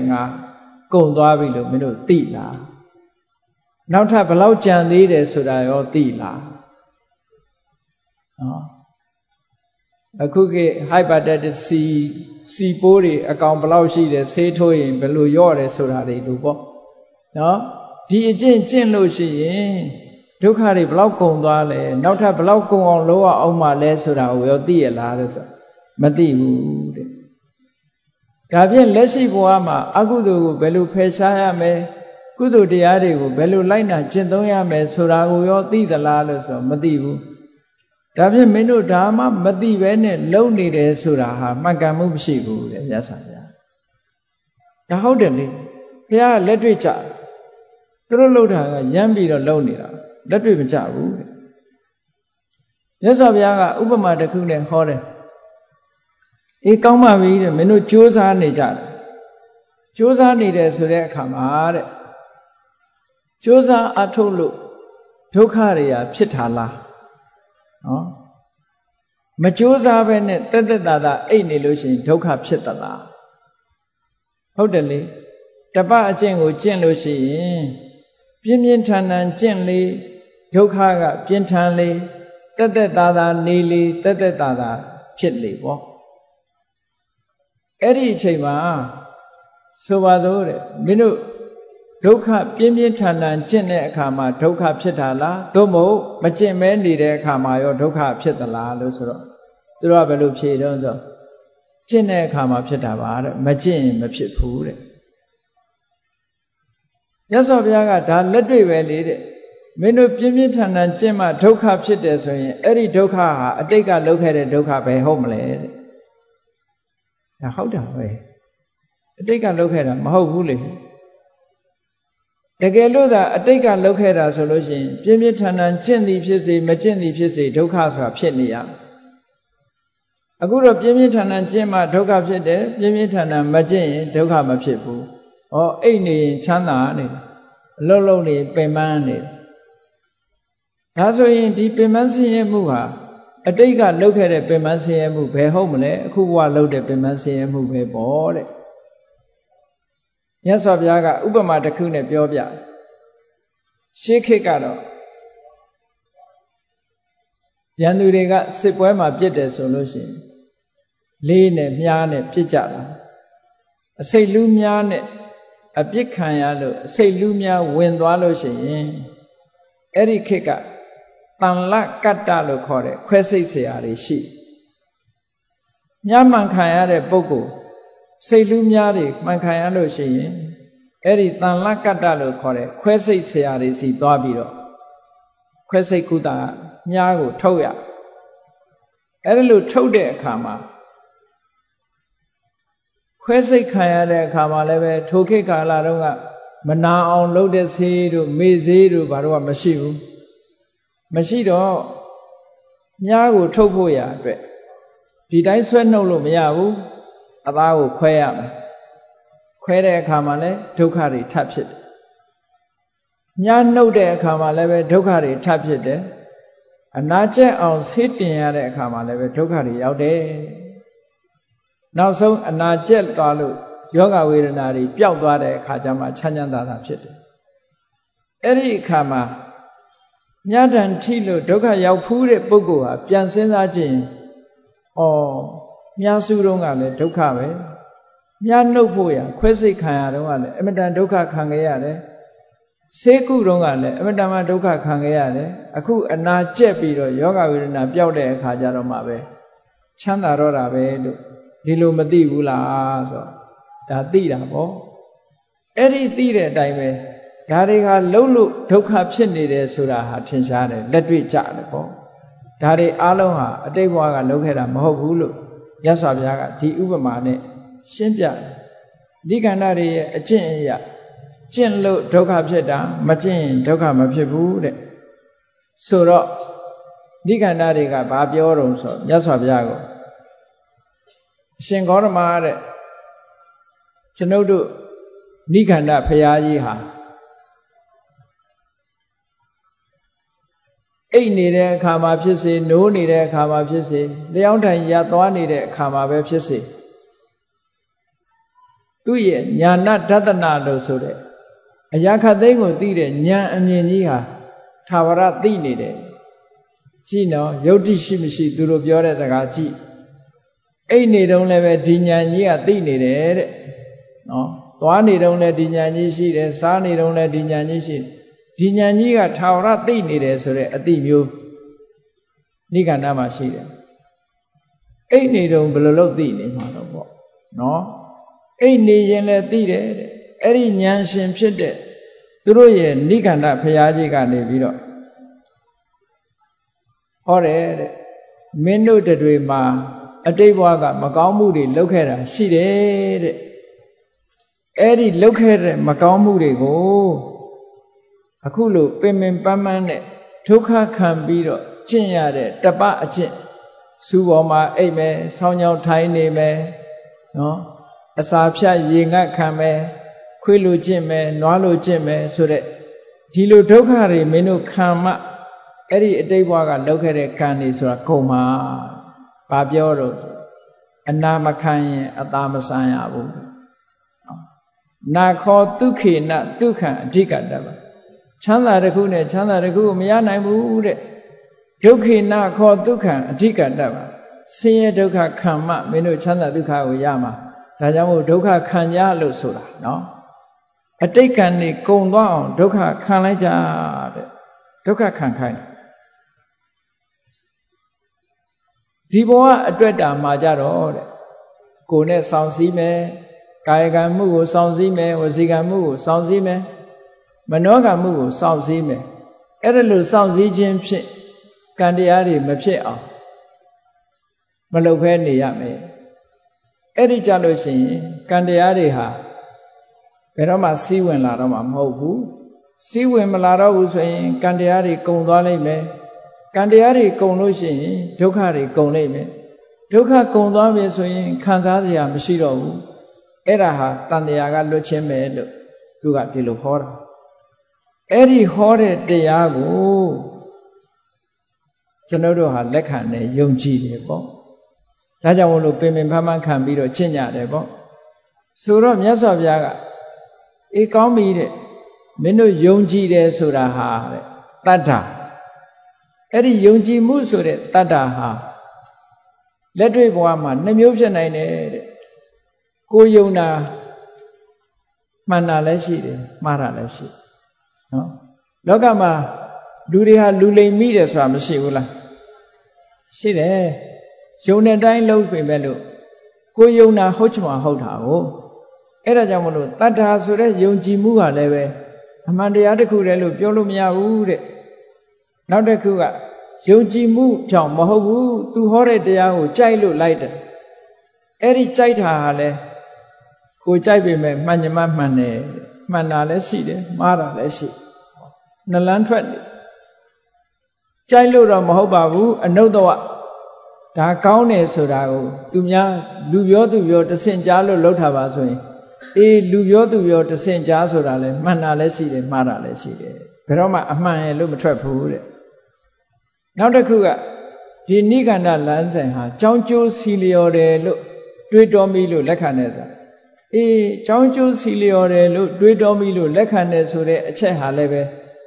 85ကုန်သွားပြီလို့မင်းတို့သိလားနောက်ထပ်ဘယ်လောက်ကြံသေးတယ်ဆိုတာရောသိလားဟောအခုက hepatitis C စီပိုးတွေအကောင်ဘယ်လောက်ရှိတယ်ဆေးထိုးရင်ဘယ်လိုရော့တယ်ဆိုတာတွေလို့ပေါ့နော်ဒီအကျင့်ကျင့်လို့ရှိရင်ဒုက္ခတွေဘယ်လောက်ကုန်သွားလဲနောက်ထပ်ဘယ်လောက်ကုန်အောင်လုပ်အောင်မှလဲဆိုတာကိုရောသိရလားလို့ဆိုမသိဘူးတဲ့ဒါဖြင့်လက်ရှိဘဝမှာအကုသိုလ်ကိုဘယ်လိုဖယ်ရှားရမလဲကုသိုလ်တရားတွေကိုဘယ်လိုလိုက်နာကျင့်သုံးရမလဲဆိုတာကိုရောသိသလားလို့ဆိုမသိဘူးဒါဖြင့်မင်းတို့ဒါမှမသိပဲနဲ့လုံနေတယ်ဆိုတာဟာမှန်ကန်မှုမရှိဘူးတဲ့မြတ်စွာဘုရားဒါဟုတ်တယ်လေဘုရားလက်တွေ့ကြသူတို့လှုပ်တာကရမ်းပြီးတော့လုံနေတာလက်တွေ့မကြဘူးတဲ့မြတ်စွာဘုရားကဥပမာတစ်ခုနဲ့ဟောတယ်အေးကောင်းပါပြီတဲ့မင်းတို့ကြိုးစားနေကြတယ်ကြိုးစားနေတယ်ဆိုတဲ့အခါမှာတဲ့ကြိုးစားအထုတ်လို့ဒုက္ခတွေရာဖြစ်တာလားနော်မကြိုးစားပဲနဲ့တက်တက်တာတာအိတ်နေလို့ရှိရင်ဒုက္ခဖြစ်သလားဟုတ်တယ်လေတပတ်အကျင့်ကိုကျင့်လို့ရှိရင်ပြင်းပြင်းထန်ထန်ကျင့်လေဒုက္ခကပြင်းထန်လေတက်တက်တာတာနေလေတက်တက်တာတာဖြစ်လေပေါ့အဲ့ဒီအချိန်မှာဆိုပါစို့တဲ့မင်းတို့ဒုက္ခပြင်းပြင်းထန်ထန်ကျင့်တဲ့အခါမှာဒုက္ခဖြစ်တာလားသို့မဟုတ်မကျင့်မဲနေတဲ့အခါမှာရောဒုက္ခဖြစ်သလားလို့ဆိုတော့သူတို့ကဘယ်လိုဖြေတော့ဆိုကျင့်တဲ့အခါမှာဖြစ်တာပါတဲ့မကျင့်ရင်မဖြစ်ဘူးတဲ့မြတ်စွာဘုရားကဒါလက်တွေ့ပဲလေတဲ့မင်းတို့ပြင်းပြင်းထန်ထန်ကျင့်မှဒုက္ခဖြစ်တယ်ဆိုရင်အဲ့ဒီဒုက္ခဟာအတိတ်ကလုပ်ခဲ့တဲ့ဒုက္ခပဲဟုတ်မလဲတဲ့ဒါဟုတ်တာပဲအတိတ်ကလုပ်ခဲ့တာမဟုတ်ဘူးလေတကယ်လို့သာအတိတ်ကလုပ်ခဲ့တာဆိုလို့ရှိရင်ပြင်းပြင်းထန်ထန်ကျင့်သည်ဖြစ်စေမကျင့်သည်ဖြစ်စေဒုက္ခဆိုတာဖြစ်နေရအခုတော့ပြင်းပြင်းထန်ထန်ကျင့်မှဒုက္ခဖြစ်တယ်ပြင်းပြင်းထန်ထန်မကျင့်ရင်ဒုက္ခမဖြစ်ဘူးဩအိတ်နေရင်ချမ်းသာနေအလုံးလုံးနေပင်ပန်းနေဒါဆိုရင်ဒီပင်ပန်းဆင်းရဲမှုဟာအတိတ်ကလုပ်ခဲ့တဲ့ပင်ပန်းဆင်းရဲမှုဘယ်ဟုတ်မလဲအခုဘဝလုပ်တဲ့ပင်ပန်းဆင်းရဲမှုပဲပေါ့တဲ့မြတ်စွာဘုရားကဥပမာတစ်ခုနဲ့ပြောပြရှေးခေတ်ကတော့ရန်သူတွေကစစ်ပွဲမှာပြစ်တယ်ဆိုလို့ရှိရင်လေးနဲ့မြားနဲ့ပြစ်ကြတာအစိတ်လူးမြားနဲ့အပြစ်ခံရလို့အစိတ်လူးမြားဝင်သွားလို့ရှိရင်အဲ့ဒီခေတ်ကတန်လကတ္တလို့ခေါ်တဲ့ခွဲစိတ်เสียတွေရှိမြားမှန်ခံရတဲ့ပုဂ္ဂိုလ်စိတ်လူးများတွေမှန်ခံရလို့ရှိရင်အဲ့ဒီတန်လကတ္တလို့ခေါ်တဲ့ခွဲစိတ်ဆရာတွေစီသွားပြီးတော့ခွဲစိတ်ကုသမြားကိုထုတ်ရအဲ့ဒီလိုထုတ်တဲ့အခါမှာခွဲစိတ်ခံရတဲ့အခါမှာလည်းပဲထိုခေတ်ကာလတုန်းကမနာအောင်လုပ်တဲ့ဆေးတို့မေ့ဆေးတို့ဘာလို့ကမရှိဘူးမရှိတော့မြားကိုထုတ်ဖို့ရအတွက်ဒီတိုင်းဆွဲနှုတ်လို့မရဘူးအသားကိုခွဲရမယ်ခွဲတဲ့အခါမှာလည်းဒုက္ခတွေထပ်ဖြစ်တယ်ညနှုတ်တဲ့အခါမှာလည်းပဲဒုက္ခတွေထပ်ဖြစ်တယ်အနာကျက်အောင်ဆေးတင်ရတဲ့အခါမှာလည်းပဲဒုက္ခတွေရောက်တယ်နောက်ဆုံးအနာကျက်သွားလို့ယောဂဝေဒနာတွေပျောက်သွားတဲ့အခါကျမှချမ်းချမ်းသာသာဖြစ်တယ်အဲ့ဒီအခါမှာမြတ်တန်ထိလို့ဒုက္ခရောက်ဖူးတဲ့ပုဂ္ဂိုလ်ဟာပြန်စဉ်းစားကြည့်ဩမြတ်စုတော့ကလည်းဒုက္ခပဲမြတ်နှုတ်ဖို့ရခွဲစိတ်ခံရတော့ကလည်းအမတန်ဒုက္ခခံခဲ့ရတယ်ဆေးကုတော့ကလည်းအမတန်မှဒုက္ခခံခဲ့ရတယ်အခုအနာကျက်ပြီးတော့ယောဂဝေဒနာပျောက်တဲ့အခါကျတော့မှပဲချမ်းသာတော့တာပဲလို့ဒီလိုမသိဘူးလားဆိုတော့ဒါသိတာပေါ့အဲ့ဒီသိတဲ့အတိုင်းပဲဒါတွေဟာလုံးလို့ဒုက္ခဖြစ်နေတယ်ဆိုတာဟာထင်ရှားတယ်လက်တွေ့ကြတယ်ပေါ့ဒါတွေအားလုံးဟာအတိတ်ဘဝကလုပ်ခဲ့တာမဟုတ်ဘူးလို့မြတ်စွာဘုရားကဒီဥပမာနဲ့ရှင်းပြတယ်ဒီကန္တာတွေရဲ့အကျင့်အရာကျင့်လို့ဒုက္ခဖြစ်တာမကျင့်ရင်ဒုက္ခမဖြစ်ဘူးတဲ့ဆိုတော့ဒီကန္တာတွေကဘာပြောတုံးဆိုမြတ်စွာဘုရားကိုအရှင်ဂေါတမတဲ့ကျွန်ုပ်တို့နိခန္ဓဘုရားကြီးဟာအိတ်နေတဲ့အခါမှာဖြစ်စေနိုးနေတဲ့အခါမှာဖြစ်စေလျောင်းထိုင်ရသွားနေတဲ့အခါမှာပဲဖြစ်စေသူ့ရဲ့ညာဏဒသနာလို့ဆိုတဲ့အရာခတ်သိမ်းကိုသိတဲ့ဉာဏ်အမြင်ကြီးဟာသာဝရသိနေတယ်ကြည့်နော်ယုတ်တိရှိမရှိသူတို့ပြောတဲ့စကားကြည့်အိတ်နေတုန်းလည်းပဲဒီဉာဏ်ကြီးကသိနေတယ်တဲ့နော်သွားနေတုန်းလည်းဒီဉာဏ်ကြီးရှိတယ်စားနေတုန်းလည်းဒီဉာဏ်ကြီးရှိတယ်ဒီဉာဏ်ကြီးကသာဝရသိနေတယ်ဆိုတဲ့အတိမျိုးနိဂန္ဓမှာရှိတယ်အိတ်နေတုန်းဘယ်လိုလုပ်သိနေမှာတော့ပေါ့နော်အိတ်နေရင်လည်းသိတယ်တဲ့အဲ့ဒီဉာဏ်ရှင်ဖြစ်တဲ့သူတို့ရဲ့နိဂန္ဓဘုရားကြီးကနေပြီးတော့ဟောတယ်တဲ့မင်းတို့တွေမှာအတိတ်ဘဝကမကောင်းမှုတွေလုပ်ခဲ့တာရှိတယ်တဲ့အဲ့ဒီလုပ်ခဲ့တဲ့မကောင်းမှုတွေကိုအခုလိုပင်ပင်ပန်းပန်းနဲ့ဒုက္ခခံပြီးတော့ကျင့်ရတဲ့တပအကျင့်စူပေါ်မှာအိပ်မယ်ဆောင်းချောင်းထိုင်နေမယ်နော်အစာဖြတ်ရေငတ်ခံမယ်ခွေးလိုကျင့်မယ်နွားလိုကျင့်မယ်ဆိုတဲ့ဒီလိုဒုက္ခတွေမင်းတို့ခံမှအဲ့ဒီအတိတ်ဘဝကလုပ်ခဲ့တဲ့ကံတွေဆိုတာကုန်မှာဘာပြောတော့အနာမခံရင်အသာမဆန်ရဘူးနာခောဒုက္ခေနဒုက္ခံအဓိကတပါချမ်းသာတစ်ခုနဲ့ချမ်းသာတစ်ခုကိုမရနိုင်ဘူးတဲ့ဒုက္ခေနခောဒုက္ခံအဓိကတပါဆင်းရဲဒုက္ခခံမှမင်းတို့ချမ်းသာဒုက္ခကိုရမှာဒါကြောင့်မို့ဒုက္ခခံကြလို့ဆိုတာနော်အတိတ်ကံနေကုံသွားအောင်ဒုက္ခခံလိုက်ကြတဲ့ဒုက္ခခံခိုင်းဒီဘဝအတွက်တာမှာကြတော့တဲ့ကိုယ်နဲ့စောင့်စည်းမယ်ကာယကံမှုကိုစောင့်စည်းမယ်ဝစီကံမှုကိုစောင့်စည်းမယ်မနောကံမှုကိုစောင့်စည်းမယ်အဲ့ဒါလို့စောင့်စည်းခြင်းဖြင့်ကံတရားတွေမဖြစ်အောင်မလုပ်ဖဲနေရမယ်အဲ့ဒီကြလို့ရှိရင်ကံတရားတွေဟာဘယ်တော့မှစီးဝင်လာတော့မှမဟုတ်ဘူးစီးဝင်မလာတော့ဘူးဆိုရင်ကံတရားတွေကုန်သွားလိမ့်မယ်ကံတရားတွေကုန်လို့ရှိရင်ဒုက္ခတွေကုန်လိမ့်မယ်ဒုက္ခကုန်သွားပြီဆိုရင်ခံစားစရာမရှိတော့ဘူးအဲ့ဒါဟာတန်တရားကလွတ်ချင်းပဲလို့သူကဒီလိုဟောတာအဲ့ဒီဟောတဲ့တရားကိုကျွန်တော်တို့ဟာလက်ခံတယ်ယုံကြည်တယ်ပေါ့ဒါကြောင့်မို့လို့ပင်ပင်ဖမ်းဖမ်းခံပြီးတော့ကျင့်ကြတယ်ပေါ့ဆိုတော့မြတ်စွာဘုရားကအေးကောင်းပြီတဲ့မင်းတို့ယုံကြည်တယ်ဆိုတာဟာတဲ့တတ္ထာအဲ့ဒီယုံကြည်မှုဆိုတဲ့တတ္ထာဟာလက်တွေ့ဘဝမှာနှမျိုးဖြစ်နိုင်တယ်တဲ့ကိုယုံတာမှန်တာလည်းရှိတယ်မှားတာလည်းရှိနော်လောကမှာလူတွေဟာလူလိမ်မိတယ်ဆိုတာမရှိဘူးလားရှိတယ်ယုံတဲ့တိုင်းလုံးပြင်ပဲလို့ကိုယုံတာဟုတ်ချင်မှဟုတ်တာကိုအဲ့ဒါကြောင့်မလို့တတ္ထာဆိုတဲ့ယုံကြည်မှုဟာလည်းပဲအမှန်တရားတစ်ခုတည်းလို့ပြောလို့မရဘူးတဲ့နောက်တစ်ခုကယုံကြည်မှုကြောင့်မဟုတ်ဘူးသူဟောတဲ့တရားကိုကြိုက်လို့လိုက်တယ်အဲ့ဒီကြိုက်တာဟာလည်းကိုကြိုက်ပေမဲ့မှန်ညမမှန်တယ်မှန်တာလည်းရှိတယ်မှားတာလည်းရှိနှလန်းထွက်တယ်ကြိုက်လို့တော့မဟုတ်ပါဘူးအနုတ္တဝဒါကောင်းတယ်ဆိုတာကိုသူများလူပြောသူပြောတဆင့်ကြားလို့လောက်တာပါဆိုရင်အေးလူပြောသူပြောတဆင့်ကြားဆိုတာလည်းမှန်တာလည်းရှိတယ်မှားတာလည်းရှိတယ်ဘယ်တော့မှအမှန်ရဲ့လို့မထွက်ဘူးတဲ့နောက်တစ်ခုကဒီနိဂန္ဓလမ်းစဉ်ဟာကြောင်းကျိုးစီလျော်တယ်လို့တွေးတော်မိလို့လက်ခံတယ်ဆိုတာအေးကြောင်းကျိုးစီလျော်တယ်လို့တွေးတော်မိလို့လက်ခံတယ်ဆိုတဲ့အချက်ဟာလည်းပဲ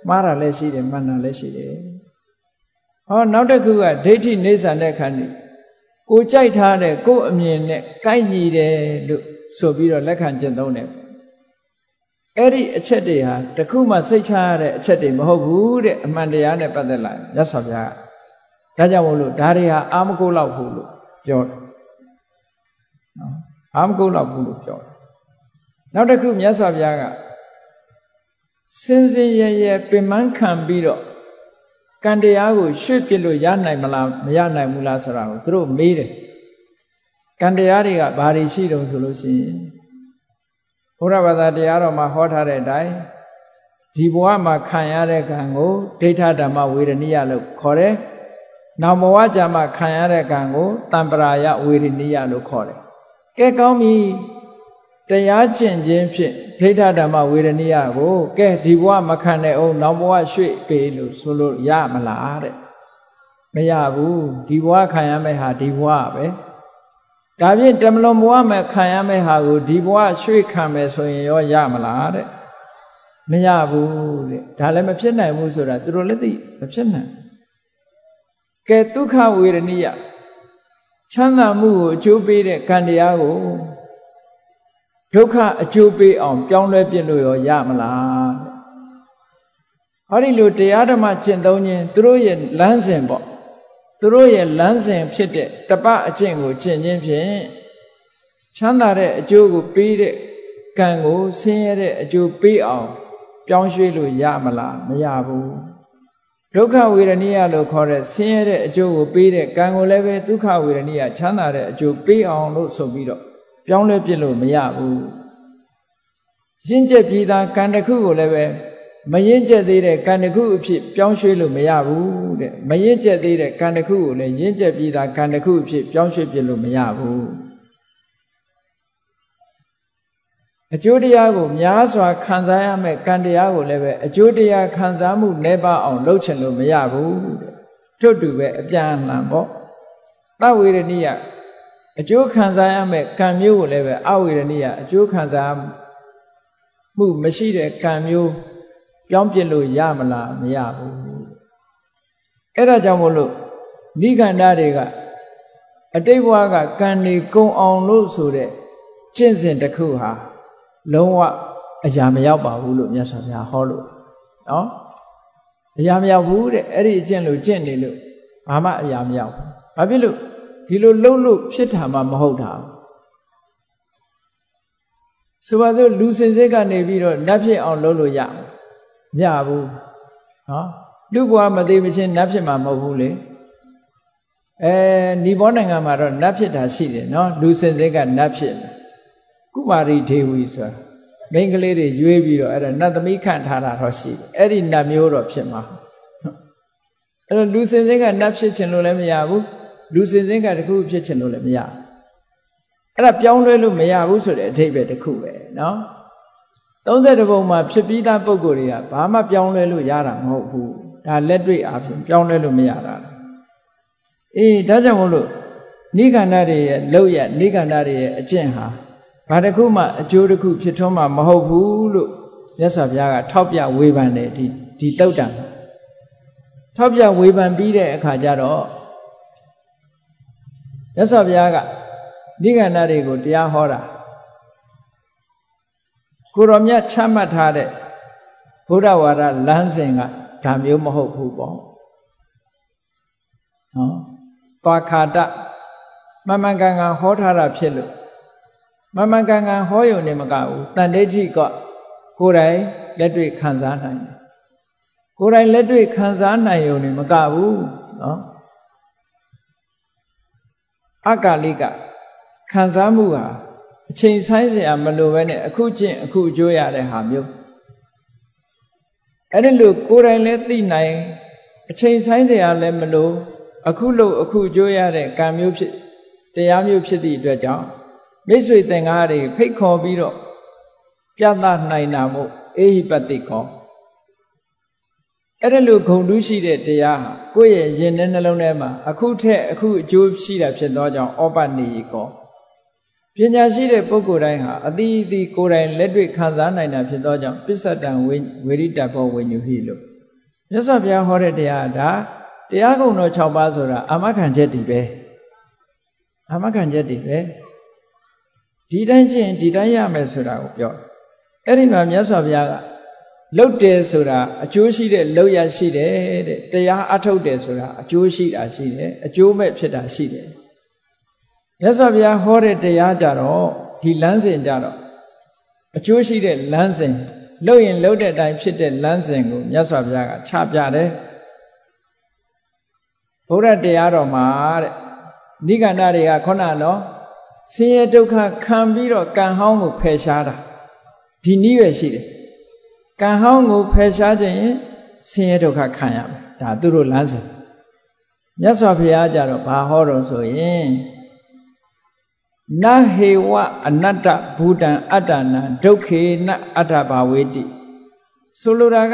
မှားတာလည်းရှိတယ်မှန်တာလည်းရှိတယ်ဟောနောက်တစ်ခုကဒိဋ္ဌိနေဆန်တဲ့ခန္ဒီကိုကြိုက်ထားတဲ့ကိုယ်အမြင်နဲ့ကိုက်ညီတယ်လို့ဆိုပြီးတော့လက်ခံကျင့်သုံးတယ်အဲ့ဒီအချက်တွေဟာတခုမှစိတ်ချရတဲ့အချက်တွေမဟုတ်ဘူးတဲ့အမှန်တရားနဲ့ပတ်သက်လာမြတ်စွာဘုရားဒါကြောင့်မို့လို့ဒါတွေဟာအာမကုလောက်ဘူးလို့ပြောတယ်နော်အာမကုလောက်ဘူးလို့ပြောတယ်နောက်တစ်ခုမြတ်စွာဘုရားကစင်စင်ရဲရဲပင်မခံပြီးတော့ကံတရားကိုရွှေ့ပြစ်လို့ရနိုင်မလားမရနိုင်ဘူးလားဆိုတာကိုသူတို့မေးတယ်ကံတရားတွေကဘာတွေရှိတုံးဆိုလို့ရှိရင်ဘုရားဘာသာတရားတော်မှာဟောထားတဲ့အတိုင်းဒီဘဝမှာခံရတဲ့ကံကိုဒိဋ္ဌဓမ္မဝေဒနိယလို့ခေါ်တယ်။နောက်ဘဝကြမှာခံရတဲ့ကံကိုတံပရာယဝေဒနိယလို့ခေါ်တယ်။ကဲကောင်းပြီတရားကျင့်ခြင်းဖြင့်ဒိဋ္ဌဓမ္မဝေဒနိယကိုကဲဒီဘဝမခံတဲ့အောင်နောက်ဘဝရွှေ့ပေးလို့ဆိုလို့ရမလားတဲ့။မရဘူးဒီဘဝခံရမယ့်ဟာဒီဘဝပဲ။ဒါဖြင့်တမလွန်ဘဝမှာခံရမယ့်ဟာကိုဒီဘဝရွှေ့ခံမယ်ဆိုရင်ရောရမလားတဲ့မရဘူးတဲ့ဒါလည်းမဖြစ်နိုင်ဘူးဆိုတာသူတို့လည်းသိမဖြစ်နိုင်ကဲဒုက္ခဝေဒနိယချမ်းသာမှုကိုအကျိုးပေးတဲ့ကံတရားကိုဒုက္ခအကျိုးပေးအောင်ပြောင်းလဲပြစ်လို့ရောရမလားတဲ့ဟောဒီလိုတရားဓမ္မကျင့်သုံးခြင်းသူတို့ရဲ့လမ်းစဉ်ပေါ့သူတို့ရဲ့လမ်းစဉ်ဖြစ်တဲ့တပအကျင့်ကိုကျင့်ခြင်းဖြင့်ချမ်းသာတဲ့အကျိုးကိုပေးတဲ့ကံကိုဆင်းရဲတဲ့အကျိုးပေးအောင်ပြောင်းရွှေ့လို့ရမလားမရဘူးဒုက္ခဝေဒနိယလို့ခေါ်တဲ့ဆင်းရဲတဲ့အကျိုးကိုပေးတဲ့ကံကိုလည်းပဲဒုက္ခဝေဒနိယချမ်းသာတဲ့အကျိုးပေးအောင်လို့ဆိုပြီးတော့ပြောင်းလဲပြစ်လို့မရဘူးရင့်ကျက်ပြီးသားကံတစ်ခုကိုလည်းပဲမရင်ကျက်သေးတဲ့ကံတစ်ခုအဖြစ်ပြောင်းရွှေ့လို့မရဘူးတဲ့မရင်ကျက်သေးတဲ့ကံတစ်ခုကိုလည်းရင်ကျက်ပြီးသားကံတစ်ခုအဖြစ်ပြောင်းရွှေ့ပြလို့မရဘူးအကျိုးတရားကိုများစွာခံစားရမယ်ကံတရားကိုလည်းပဲအကျိုးတရားခံစားမှုနှဲပါအောင်လုပ်ချင်လို့မရဘူးတဲ့ထို့တူပဲအပြန်အလှန်ပေါ့သဝေဒနိယအကျိုးခံစားရမယ်ကံမျိုးကိုလည်းပဲအဝေဒနိယအကျိုးခံစားမှုမရှိတဲ့ကံမျိုးပြောင်းပြစ်လို့ရမလားမရဘူးအဲ့ဒါကြောင့်မို့လို့နိဂန္ဓတွေကအတိတ်ဘဝကကံတွေကုံအောင်လို့ဆိုတဲ့ကျင့်စဉ်တစ်ခုဟာလုံးဝအရာမရောက်ပါဘူးလို့မြတ်စွာဘုရားဟောလို့နော်အရာမရောက်ဘူးတဲ့အဲ့ဒီအကျင့်လို့ကျင့်နေလို့ဘာမှအရာမရောက်ဘူးဘာဖြစ်လို့ဒီလိုလှုပ်လို့ဖြစ်တာမှမဟုတ်တာဆိုပါစို့လူစင်စစ်ကနေပြီးတော့နတ်ဖြစ်အောင်လုပ်လို့ရရဘူးနော်လူဘဝမသေးမချင်းနတ်ဖြစ်မှာမဟုတ်ဘူးလေအဲနီဘောနိုင်ငံမှာတော့နတ်ဖြစ်တာရှိတယ်နော်လူစင်စစ်ကနတ်ဖြစ်ကုမာရီဒေဝီဆိုတာမိန်းကလေးတွေရွေးပြီးတော့အဲ့ဒါနတ်သမီးခန့်ထားတာတော့ရှိတယ်အဲ့ဒီနတ်မျိုးတော့ဖြစ်မှာအဲ့တော့လူစင်စစ်ကနတ်ဖြစ်ချင်လို့လည်းမရဘူးလူစင်စစ်ကတခုဖြစ်ချင်လို့လည်းမရအဲ့ဒါပြောင်းလဲလို့မရဘူးဆိုတဲ့အဓိပ္ပာယ်တစ်ခုပဲနော်သုံးဆယ်ပုံမှာဖြစ်ပြီးသားပုံကိုယ်တွေကဘာမှပြောင်းလဲလို့ရတာမဟုတ်ဘူးဒါလက်တွေ့အားဖြင့်ပြောင်းလဲလို့မရတာအေးဒါကြောင့်မို့လို့နိဂန္ဓတွေရဲ့လောက်ရနိဂန္ဓတွေရဲ့အကျင့်ဟာဘာတစ်ခုမှအကျိုးတစ်ခုဖြစ်ထွန်းမှာမဟုတ်ဘူးလို့မြတ်စွာဘုရားကထောက်ပြဝေဖန်တယ်ဒီဒီတုတ်တံထောက်ပြဝေဖန်ပြီးတဲ့အခါကျတော့မြတ်စွာဘုရားကနိဂန္ဓတွေကိုတရားဟောတာကိုရောမြတ်ချမှတ်ထားတဲ့ဘုရားဝါဒလမ်းစဉ်ကဒါမျိုးမဟုတ်ဘူးပေါ့နော်သွားခါတမမှန်ကန်ကန်ဟောထားတာဖြစ်လို့မမှန်ကန်ကန်ဟောယုံနေမကဘူးတန်ဋိဋ္ဌိကကိုယ်တိုင်လက်တွေ့ခံစားနိုင်တယ်ကိုယ်တိုင်လက်တွေ့ခံစားနိုင်ယုံနေမကဘူးနော်အကာလိကခံစားမှုဟာအချိန်ဆိုင်စရာမလိုပဲနဲ့အခုချင်းအခုအကျိုးရတဲ့ဟာမျိုးအဲ့ဒီလိုကိုယ်တိုင်လည်းသိနိုင်အချိန်ဆိုင်စရာလည်းမလိုအခုလို့အခုအကျိုးရတဲ့ကံမျိုးဖြစ်တရားမျိုးဖြစ်သည့်အတွက်ကြောင့်မိတ်ဆွေသင်္ကားတွေဖိတ်ခေါ်ပြီးတော့ပြသနိုင်တာမို့အေဟိပတိကောအဲ့ဒါလိုဂုဏ်တူးရှိတဲ့တရားဟာကိုယ့်ရဲ့ရင်ထဲနှလုံးထဲမှာအခုထက်အခုအကျိုးရှိတာဖြစ်သောကြောင့်ဩပနိယကောပညာရှိတဲ့ပုဂ္ဂိုလ်တိုင်းဟာအတိအသီကိုယ်တိုင်လက်တွေ့ခံစားနိုင်တာဖြစ်သောကြောင့်ပစ္စတံဝေရိတဘောဝိညုဟိလို့မြတ်စွာဘုရားဟောတဲ့တရားဒါတရားကုံတော်၆ပါးဆိုတာအာမခံချက်တွေပဲအာမခံချက်တွေပဲဒီတိုင်းကျင့်ဒီတိုင်းရမယ်ဆိုတာကိုပြောအဲ့ဒီမှာမြတ်စွာဘုရားကလှုပ်တယ်ဆိုတာအကျိုးရှိတဲ့လှုပ်ရရှိတယ်တဲ့တရားအထုတ်တယ်ဆိုတာအကျိုးရှိတာရှိတယ်အကျိုးမဲ့ဖြစ်တာရှိတယ်မြတ်စွာဘုရားဟောတဲ့တရားကြတော့ဒီလမ်းစဉ်ကြတော့အကျိုးရှိတဲ့လမ်းစဉ်လှုပ်ရင်လှုပ်တဲ့အတိုင်းဖြစ်တဲ့လမ်းစဉ်ကိုမြတ်စွာဘုရားကချပြတယ်ဘုရားတရားတော်မှာတဲ့နိဂန္ဓတွေကခုနတော့ဆင်းရဲဒုက္ခခံပြီးတော့ကံဟောင်းကိုဖယ်ရှားတာဒီနည်းပဲရှိတယ်ကံဟောင်းကိုဖယ်ရှားခြင်းရင်ဆင်းရဲဒုက္ခခံရမယ်ဒါသူတို့လမ်းစဉ်မြတ်စွာဘုရားကြတော့ဘာဟောတော့ဆိုရင်နဟေဝအနတ္တဘူတံအတ္တနာဒုက္ခေနအတ္တဘာဝေတိဆိုလိုတာက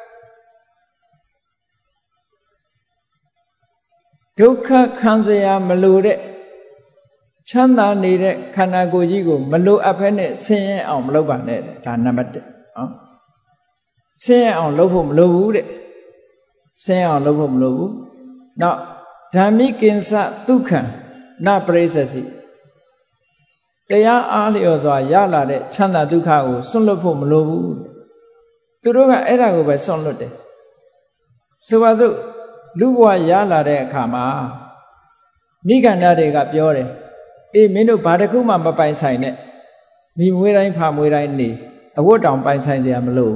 ဒုက္ခခံစရာမလိုတဲ့ချမ်းသာနေတဲ့ခန္ဓာကိုယ်ကြီးကိုမလိုအပ်ဘဲနဲ့ဆင်းရဲအောင်မလုပ်ပါနဲ့ဒါနံပါတ်တစ်နော်ဆင်းရဲအောင်လုပ်ဖို့မလိုဘူးတဲ့ဆင်းရဲအောင်လုပ်ဖို့မလိုဘူးနောက်ဓမ္မိကိဉ္စဒုက္ခံနပရိစ္ဆစီတရားအားလျော်စွာရလာတဲ့ချမ်းသာဒုက္ခကိုစွန့်လွတ်ဖို့မလိုဘူးသူတို့ကအဲ့ဒါကိုပဲစွန့်လွတ်တယ်ဆိုပါစို့လူဘဝရလာတဲ့အခါမှာနိဂန္ဓတွေကပြောတယ်အေးမင်းတို့ဘာတစ်ခုမှမပိုင်ဆိုင်နဲ့မိမွေးတိုင်းဖာမွေးတိုင်းနေအဝတ်တောင်ပိုင်ဆိုင်စရာမလို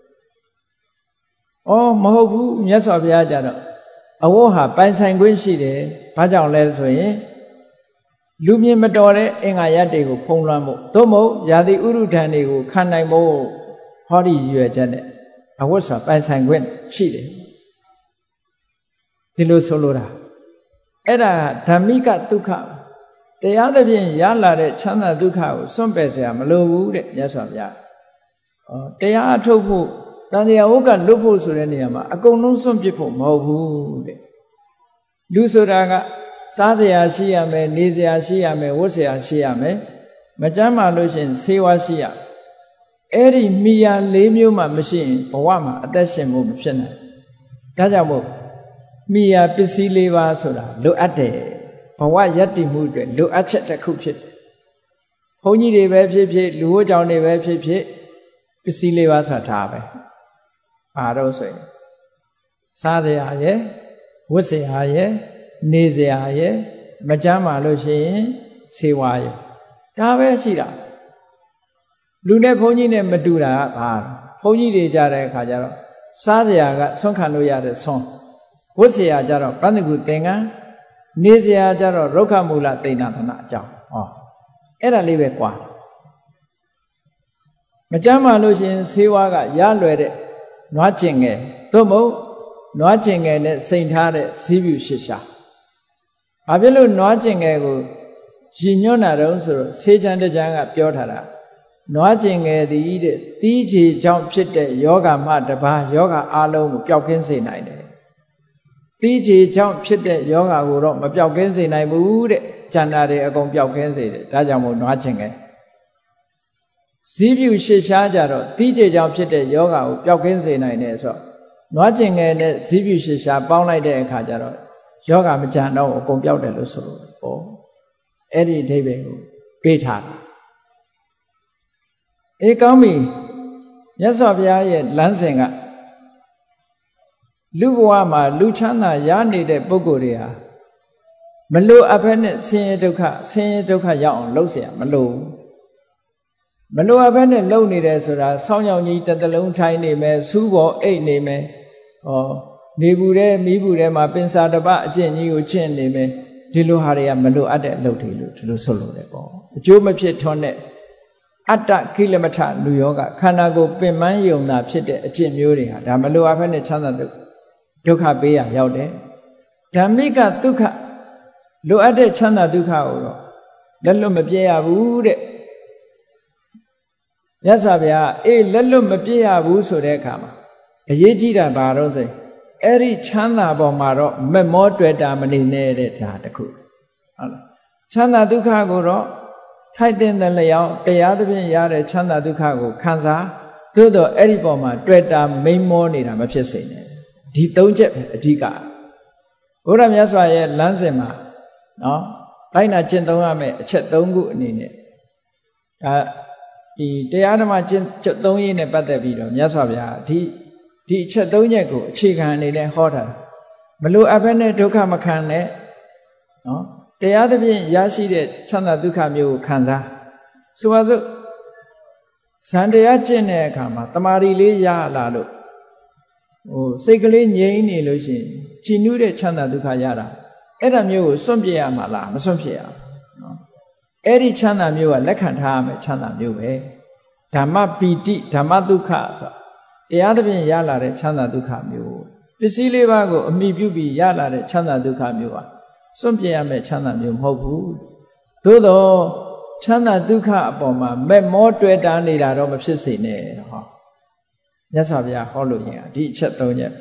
ဩမဟုတ်ဘူးမြတ်စွာဘုရားကြတော့အဝတ်ဟာပိုင်ဆိုင်ခွင့်ရှိတယ်ဘာကြောင့်လဲဆိုရင်လူမြင်မတော်တဲ့အင်္ဂါရတွေကိုဖုံးလွှမ်းဖို့သို့မဟုတ်ယာတိဥရုဒဏ်တွေကိုခံနိုင်ဖို့ဟောဒီရည်ရွယ်ချက်နဲ့အဝတ်ဆိုတာပိုင်ဆိုင်ခွင့်ရှိတယ်ဒီလိုဆိုလိုတာအဲ့ဒါဓမ္မိကဒုက္ခတရားသဖြင့်ရလာတဲ့ချမ်းသာဒုက္ခကိုစွန့်ပယ်เสียမလိုဘူးတဲ့မြတ်စွာဘုရားဩတရားအထုတ်ဖို့တန်တရားဝုကလွတ်ဖို့ဆိုတဲ့နေရာမှာအကုန်လုံးစွန့်ပစ်ဖို့မဟုတ်ဘူးတဲ့လူဆိုတာကစားเสียရှိရမယ်နေเสียရှိရမယ်ဝတ်เสียရှိရမယ်မကြမ်းပါလို့ရှင်ဆေးဝါးရှိရအဲ့ဒီမိယာလေးမျိုးမှမရှိရင်ဘဝမှာအသက်ရှင်ဖို့မဖြစ်နိုင်ဒါကြောင့်မို့မိယာပစ္စည်းလေးပါဆိုတာလိုအပ်တယ်ဘဝယက်တည်မှုအတွက်လိုအပ်ချက်တစ်ခုဖြစ်တယ်ဘုန်းကြီးတွေပဲဖြစ်ဖြစ်လူဝတ်ကြောင့်တွေပဲဖြစ်ဖြစ်ပစ္စည်းလေးပါဆိုတာဒါပဲဘာလို့ဆိုရင်စားเสียရဲ့ဝတ်เสียရဲ့နေเสียရဲ့မကြမ်းပါလို့ရှိရင်ဆေးဝါးရဲ့ဒါပဲရှိတာလူနဲ့ဘုန်းကြီးနဲ့မတူတာကဘာဘုန်းကြီးတွေကြတဲ့အခါကျတော့စားเสียကဆွန့်ခံလို့ရတဲ့ဆွန့်ဝတ်เสียကြတော့ပန္နကုသင်္ကန်းနေเสียကြတော့ရုက္ခမူလသိဏသနာအကြောင်းဟောအဲ့ဒါလေးပဲကွာမကြမ်းပါလို့ရှိရင်ဆေးဝါးကရလွယ်တဲ့နွားကျင်ငယ်သို့မဟုတ်နွားကျင်ငယ်နဲ့စိန်ထားတဲ့ဇီးပြူရှစ်ရှာဘာဖြစ်လို့နွားကျင်ငယ်ကိုရည်ညွှန်းတာတုံးဆိုတော့ဆေးချမ်းတကြမ်းကပြောထားတာနွားကျင်ငယ်သည်တဲ့တီးချေကြောင့်ဖြစ်တဲ့ယောဂမှတပါးယောဂအလုံးကိုပျောက်ကင်းစေနိုင်တယ်တီးချေကြောင့်ဖြစ်တဲ့ယောဂကိုတော့မပျောက်ကင်းစေနိုင်ဘူးတဲ့ကျန်တာတွေအကုန်ပျောက်ကင်းစေတယ်ဒါကြောင့်မို့နွားကျင်ငယ်ဇီးပြူရှစ်ရှားကြတော့တီးချေကြောင့်ဖြစ်တဲ့ယောဂကိုပျောက်ကင်းစေနိုင်တယ်ဆိုတော့နွားကျင်ငယ်နဲ့ဇီးပြူရှစ်ရှားပေါင်းလိုက်တဲ့အခါကျတော့ယောဂမကြံတော့အကုန်ပျောက်တယ်လို့ဆိုလို့ဟောအဲ့ဒီအဓိပ္ပာယ်ကိုပေးထားတာအေးကောင်းပြီမြတ်စွာဘုရားရဲ့လမ်းစဉ်ကလူဘဝမှာလူချမ်းသာရနေတဲ့ပုဂ္ဂိုလ်တွေဟာမလိုအပ်ဘဲနဲ့ဆင်းရဲဒုက္ခဆင်းရဲဒုက္ခရောက်အောင်လုပ်เสียမလိုမလိုအပ်ဘဲနဲ့လုပ်နေတယ်ဆိုတာဆောင်းကြောင်ကြီးတစ်သလုံးထိုင်းနေမယ်စူးပေါ်အိတ်နေမယ်ဟောနေဘူးတဲ့မိဘူးတဲ့မှာပင်စာတပအကျင့်ကြီးကိုကျင့်နေမယ်ဒီလိုဟာတွေကမလိုအပ်တဲ့အလုပ်တွေလို့ဒီလိုဆိုလို့တယ်ပေါ့အကျိုးမဖြစ်ထွန်းတဲ့အတ္တကိလမထလူယောဂခန္ဓာကိုယ်ပင်ပန်းယုံတာဖြစ်တဲ့အကျင့်မျိုးတွေဟာဒါမလိုအပ်ဘဲနဲ့ချမ်းသာဒုက္ခပေးရရောက်တယ်ဓမ္မိကဒုက္ခလိုအပ်တဲ့ချမ်းသာဒုက္ခကိုတော့လက်လွတ်မပြေရဘူးတဲ့မြတ်စွာဘုရားအေးလက်လွတ်မပြေရဘူးဆိုတဲ့အခါမှာအရေးကြီးတာဘာလို့ဆိုရင်အဲ့ဒီချမ်းသာပေါ်မှာတော့မမောတွေ့တာမနေနဲ့တဲ့ဒါတခုဟုတ်လားချမ်းသာဒုက္ခကိုတော့ထိုက်တဲ့လျောင်းတရားသဖြင့်ရတဲ့ချမ်းသာဒုက္ခကိုခံစားသို့တော့အဲ့ဒီပေါ်မှာတွေ့တာမိန်မောနေတာမဖြစ်စေနဲ့ဒီသုံးချက်ပဲအဓိကဘုရားမြတ်စွာရဲ့လမ်းစဉ်မှာနော်လိုက်နာကျင့်သုံးရမယ်အချက်သုံးခုအနေနဲ့ဒါဒီတရားဓမ္မကျင့်သုံးရေးနဲ့ပတ်သက်ပြီးတော့မြတ်စွာဘုရားဒီဒီအချက်သုံးချက်ကိုအခြေခံအနေနဲ့ဟောတာမလိုအပ်ဘဲနဲ့ဒုက္ခမခံနဲ့နော်တရားသဖြင့်ရရှိတဲ့ချမ်းသာဒုက္ခမျိုးကိုခံစားဆိုပါစို့ဇန်တရားကျင့်တဲ့အခါမှာတမာရီလေးရလာလို့ဟိုစိတ်ကလေးငြိမ်နေလို့ရှိရင်ကြည်နူးတဲ့ချမ်းသာဒုက္ခရတာအဲ့ဒါမျိုးကိုစွန့်ပြစ်ရမှာလားမစွန့်ပြစ်ရဘူးနော်အဲ့ဒီချမ်းသာမျိုးကလက်ခံထားရမယ်ချမ်းသာမျိုးပဲဓမ္မပီတိဓမ္မဒုက္ခဆိုတာတရားသဖြင့်ရလာတဲ့ချမ်းသာဒုက္ခမျိုးပစ္စည်းလေးပါးကိုအမိပြုပြီးရလာတဲ့ချမ်းသာဒုက္ခမျိုးဟာစွန့်ပြစ်ရမယ်ချမ်းသာမျိုးမဟုတ်ဘူးသို့တော့ချမ်းသာဒုက္ခအပေါ်မှာမဲ့မောတွေ့တာနေတာတော့မဖြစ်စေနဲ့ဟောမြတ်စွာဘုရားဟောလို့ရင်ဒီအချက်သုံးချက်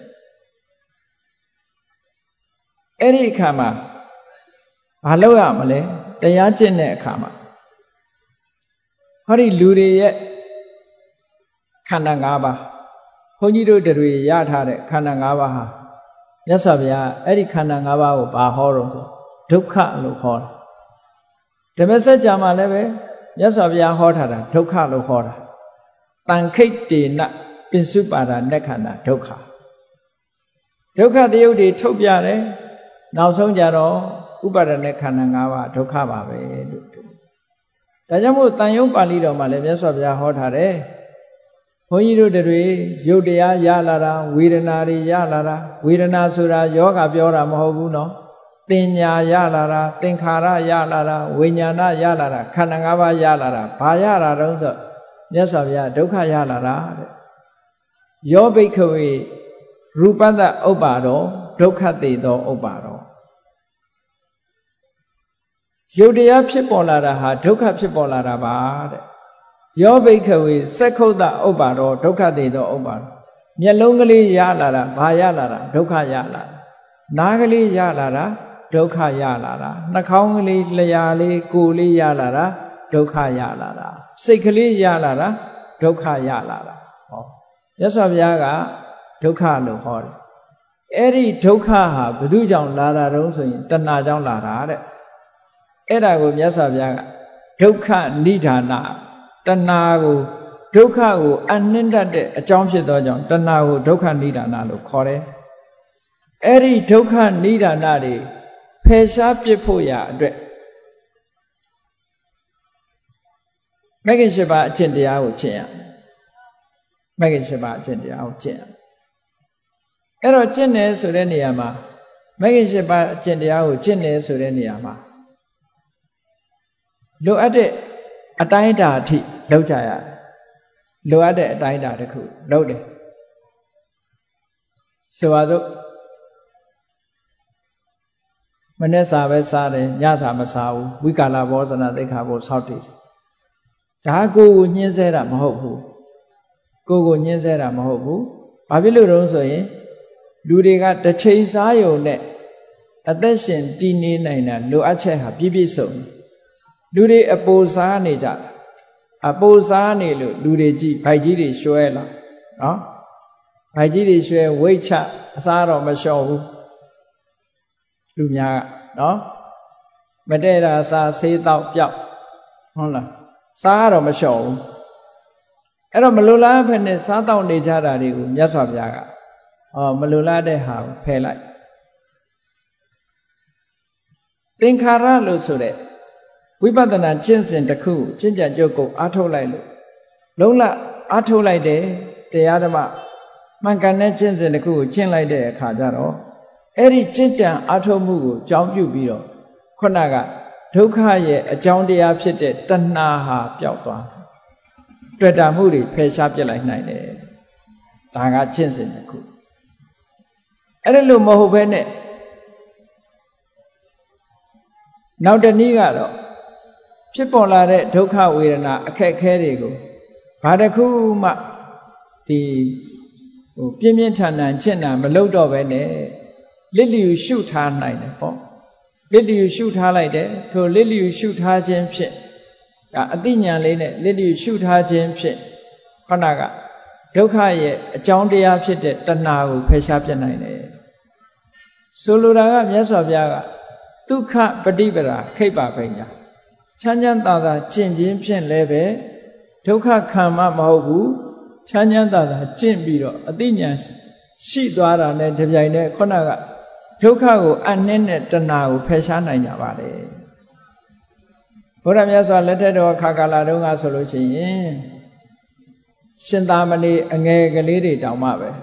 အဲ့ဒီအခါမှာဘာလုပ်ရမလဲတရားကျင့်တဲ့အခါမှာဟောဒီလူတွေရဲ့ခန္ဓာ၅ပါးဘုန်းကြီးတို့တွေရထားတဲ့ခန္ဓာ၅ပါးဟာမြတ်စွာဘုရားအဲ့ဒီခန္ဓာ၅ပါးကိုဘာဟောတော့ဆိုဒုက္ခလို့ခေါ်တာဓမ္မစကြာမှာလည်းပဲမြတ်စွာဘုရားဟောထားတာဒုက္ခလို့ခေါ်တာတန်ခိတ်တေနပင်စုပါဒနက္ခဏာဒုက္ခဒုက္ခတယုတ်တွေထုတ်ပြတယ်နောက်ဆုံးကြတော့ဥပါဒณะခန္ဓာ၅ပါးဒုက္ခပါပဲလို့ဒါကြောင့်မို့တန်ယုံပါဠိတော်မှာလည်းမြတ်စွာဘုရားဟောထားတယ်ဘုန်းကြီးတို့တွေရုပ်တရားရလာတာဝေဒနာတွေရလာတာဝေဒနာဆိုတာယောဂပြောတာမဟုတ်ဘူးနော်တင်ညာရလာတာသင်္ခါရရလာတာဝိညာဏရလာတာခန္ဓာ၅ပါးရလာတာဘာရလာတော့ဆိုမြတ်စွာဘုရားဒုက္ခရလာတာတဲ့ယောဘိက္ခဝေရူပတ္တဥပ္ပါဒောဒုက္ခတေသောဥပ္ပါဒောရုပ်တရားဖြစ်ပေါ်လာတာဟာဒုက္ခဖြစ်ပေါ်လာတာပါတဲ့ယောဘိက္ခဝေစက္ခုတ္တဥပ္ပါဒောဒုက္ခတေသောဥပ္ပါဒောမျက်လုံးကလေးရလာတာဘာရလာတာဒုက္ခရလာတာနားကလေးရလာတာဒုက္ခရလာတာနှာခေါင်းကလေးလျှာလေးကိုယ်လေးရလာတာဒုက္ခရလာတာစိတ်ကလေးရလာတာဒုက္ခရလာတာဟောမြတ်စွာဘုရားကဒုက္ခလို့ဟောတယ်အဲ့ဒီဒုက္ခဟာဘယ်သူကြောင့်လာတာတုံးဆိုရင်တဏှာကြောင့်လာတာတဲ့အဲ့ဒါကိုမြတ်စွာဘုရားကဒုက္ခနိဒာနတဏှာကိုဒုက္ခကိုအနှင်းတတ်တဲ့အကြောင်းဖြစ်သောကြောင့်တဏှာကိုဒုက္ခနိဒာနလို့ခေါ်တယ်အဲ့ဒီဒုက္ခနိဒာနတွေဖယ်ရှားပြစ်ဖို့ရအတွက်မဂ္ဂင်၈ပါးအကျင့်တရားကိုကျင့်ရမဂ္ဂင်၈ပါးအကျင့်တရားကိုကျင့်ရအဲ့တော့ကျင့်တယ်ဆိုတဲ့နေရာမှာမဂ္ဂင်၈ပါးအကျင့်တရားကိုကျင့်တယ်ဆိုတဲ့နေရာမှာလိုအပ်တဲ့အတိုင်းအတာအထိလောက်ကြရတယ်လိုအပ်တဲ့အတိုင်းအတာတစ်ခုလောက်တယ်ဆိုပါစို့မနေ့စာပဲစားတယ်ညစာမစားဘူးဝိကာလဘောဇနာသိက္ခာပုဆောက်တည်တယ်ဒါကိုကိုညှင်းဆဲတာမဟုတ်ဘူးကိုကိုညှင်းဆဲတာမဟုတ်ဘူးဘာဖြစ်လို့တုံးဆိုရင်လူတွေကတစ်ချိန်စားယုံနဲ့အသက်ရှင်တည်နေနိုင်တာလိုအပ်ချက်ဟာပြည့်ပြည့်စုံလူတွေအပိုစားနေကြတာအပိုစားနေလို့လူတွေကြည့်ဗိုက်ကြီးတွေရွှဲလာနော်ဗိုက်ကြီးတွေရွှဲဝိတ်ချအစားတော့မလျှော့ဘူးလူများကနော်မတည့်တာစားဆေးတော့ပျောက်ဟုတ်လားစားတော့မလျှော့ဘူးအဲ့တော့မလိုလားဖက်နဲ့စားတော့နေကြတာတွေကိုမြတ်စွာဘုရားကအော်မလိုလားတဲ့ဟာကိုဖယ်လိုက်သင်္ခါရလို့ဆိုတဲ့ဝိပဿနာကျင့်စဉ်တစ်ခုကျင့်ကြံကြုတ်ကိုအားထုတ်လိုက်လို့လုံးလအားထုတ်လိုက်တယ်တရားဓမ္မမှန်ကန်တဲ့ကျင့်စဉ်တစ်ခုကိုကျင့်လိုက်တဲ့အခါကျတော့အဲ့ဒီကျင့်ကြံအားထုတ်မှုကိုကြောင်းပြုပြီးတော့ခုနကဒုက္ခရဲ့အကြောင်းတရားဖြစ်တဲ့တဏှာဟာပျောက်သွားတွေ့တာမှုတွေဖယ်ရှားပြစ်လိုက်နိုင်တယ်ဒါကကျင့်စဉ်တစ်ခုအဲ့ဒါလို့မဟုတ်ဘဲနဲ့နောက်တနည်းကတော့ဖြစ်ပေါ်လာတဲ့ဒုက္ခဝေဒနာအခက်အခဲတွေကိုဘာတစ်ခုမှဒီဟိုပြင်းပြင်းထန်ထန်ကျင့်တာမလုပ်တော့ဘဲနဲ့လစ်လျူရှုထားနိုင်တယ်ပေါ့လစ်လျူရှုထားလိုက်တယ်ထိုလစ်လျူရှုထားခြင်းဖြင့်ဒါအသိဉာဏ်လေးနဲ့လစ်လျူရှုထားခြင်းဖြင့်ခဏကဒုက္ခရဲ့အကြောင်းတရားဖြစ်တဲ့တဏှာကိုဖယ်ရှားပြနိုင်တယ်ဆိုလိုတာကမြတ်စွာဘုရားကဒုက္ခပฏิပဒါခိဗ္ဗပညာချမ်းချမ်းသာသာကျင့်ခြင်းဖြင့်လည်းပဲဒုက္ခခံမှမဟုတ်ဘူးချမ်းချမ်းသာသာကျင့်ပြီးတော့အသိဉာဏ်ရှိသွားတာနဲ့တပြိုင်တည်းခုနကဒုက္ခကိုအနှင်းနဲ့တဏှာကိုဖယ်ရှားနိုင်ကြပါလေဘုရားမြတ်စွာလက်ထက်တော်ခါကာလတုန်းကဆိုလို့ရှိရင်ရှင်သာမဏေအငယ်ကလေးတွေတောင်မှပဲ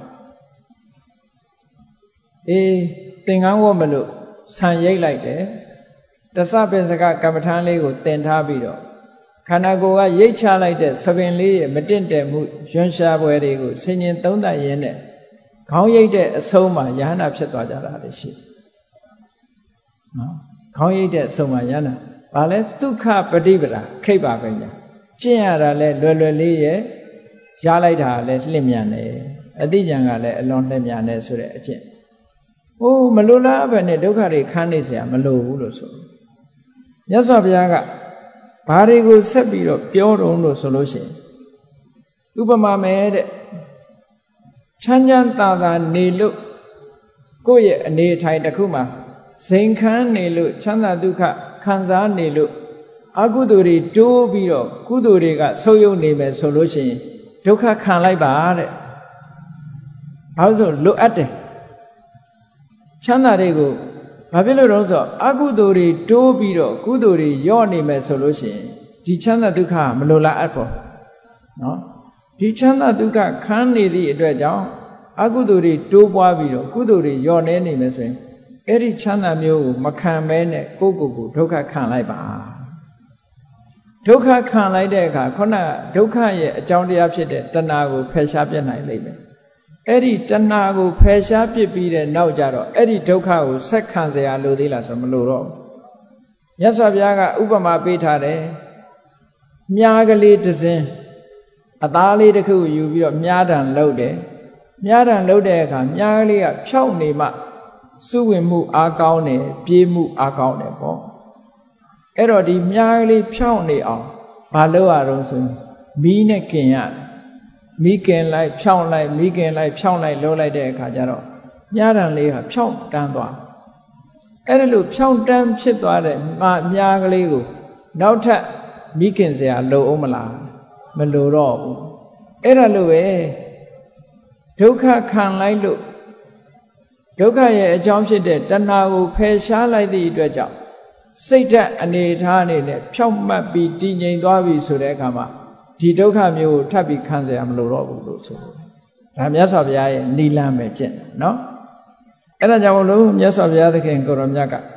အေးသင်္ကန်းဝတ်မလို့ဆံရိပ်လိုက်တယ်တဆပင်စကကမ္မထာလေးကိုတင်ထားပြီးတော့ခန္ဓာကိုယ်ကရိတ်ချလိုက်တဲ့သပင်လေးရဲ့မတင့်တယ်မှုရွှန်းရှားပွဲတွေကိုဆင်ញင်သုံးသပ်ရင်းနဲ့ခေါင်းရိပ်တဲ့အဆုံးမှာယဟနာဖြစ်သွားကြတာလည်းရှိနော်ခေါင်းရိပ်တဲ့အဆုံးမှာယဟနာဘာလဲဒုက္ခပฏิပဒါခိဗ္ဗပညာကျင့်ရတာလဲလွယ်လွယ်လေးရဲ့ရလိုက်တာလဲလှင့်မြန်တယ်အတိညာကလည်းအလွန်လှင့်မြန်တယ်ဆိုတဲ့အကျင့်ဟိုးမလိုလားပဲနဲ့ဒုက္ခတွေခန်းနေเสียမလိုဘူးလို့ဆိုမြတ်စွာဘုရားကဘာတွေကိုဆက်ပြီးတော့ပြောတော့လို့ဆိုလို့ရှိရင်ဥပမာမဲ့တဲ့ချမ်းချမ်းသာသာနေလို့ကိုယ့်ရဲ့အနေအထိုင်တစ်ခုမှာဇိမ်ခန်းနေလို့ချမ်းသာဒုက္ခခံစားနေလို့အကုသိုလ်တွေတိုးပြီးတော့ကုသိုလ်တွေကဆုပ်ယုပ်နေမယ်ဆိုလို့ရှိရင်ဒုက္ခခံလိုက်ပါတဲ့ဘာလို့ဆိုလိုအပ်တယ်ချမ်းသာတွေကိုဘာဖြစ်လို့တော့ဆိုအကုသိုလ်တွေတိုးပြီးတော့ကုသိုလ်တွေညော့နေမယ်ဆိုလို့ရှိရင်ဒီချမ်းသာဒုက္ခမလိုလားအပ်ဘူးနော်ဒီချမ်းသာဒုက္ခခံနေသည့်အတွက်ကြောင့်အကုသိုလ်တွေတိုးပွားပြီးတော့ကုသိုလ်တွေညော့နေနေမယ်ဆိုရင်အဲ့ဒီချမ်းသာမျိုးကိုမခံမဲနဲ့ကိုယ့်ကိုယ်ကိုဒုက္ခခံလိုက်ပါဒုက္ခခံလိုက်တဲ့အခါခုနဒုက္ခရဲ့အကြောင်းတရားဖြစ်တဲ့တဏှာကိုဖယ်ရှားပြနိုင်လိမ့်မယ်အဲ့ဒီတဏှာကိုဖယ်ရှားပြပြီးတဲ့နောက်ကြတော့အဲ့ဒီဒုက္ခကိုဆက်ခံเสียရလို့သေးလားဆိုမလို့တော့မြတ်စွာဘုရားကဥပမာပေးထားတယ်မြားကလေးတစ်စင်းအသားလေးတစ်ခုယူပြီးတော့မြားတံလှုပ်တယ်မြားတံလှုပ်တဲ့အခါမြားကလေးကဖြောက်နေမှစုဝင်မှုအားကောင်းတယ်ပြေးမှုအားကောင်းတယ်ပေါ့အဲ့တော့ဒီမြားကလေးဖြောက်နေအောင်မလုပ်ရတော့ဆိုမီးနဲ့กินရမီးกินလိုက်ဖြောက်လိုက်မီးกินလိုက်ဖြောက်လိုက်လှုပ်လိုက်တဲ့အခါကျတော့မြားတံလေးကဖြောက်တန်းသွားအဲ့ဒါလို့ဖြောက်တန်းဖြစ်သွားတဲ့မြားကလေးကိုနောက်ထပ်မီးกินเสียလိုအောင်မလားမလိုတော့ဘူးအဲ့ဒါလို့ပဲဒုက္ခခံလိုက်လို့ဒုက္ခရဲ့အကြောင်းဖြစ်တဲ့တဏှာကိုဖယ်ရှားလိုက်သည့်အတွက်ကြောင့်စိတ်ဓာတ်အနေထားအနေနဲ့ဖြောက်မှတ်ပြီးတည်ငြိမ်သွားပြီဆိုတဲ့အခါမှာဒီဒုက္ခမျိုးကိုထပ်ပြီးခံเสียမလို့တော့ဘူးလို့ဆိုလို့ဒါမြတ်စွာဘုရားရဲ့နိလန်းပဲကျင့်တယ်နော်အဲ့ဒါကြောင့်မလို့မြတ်စွာဘုရားသခင်ကိုရောမြတ်က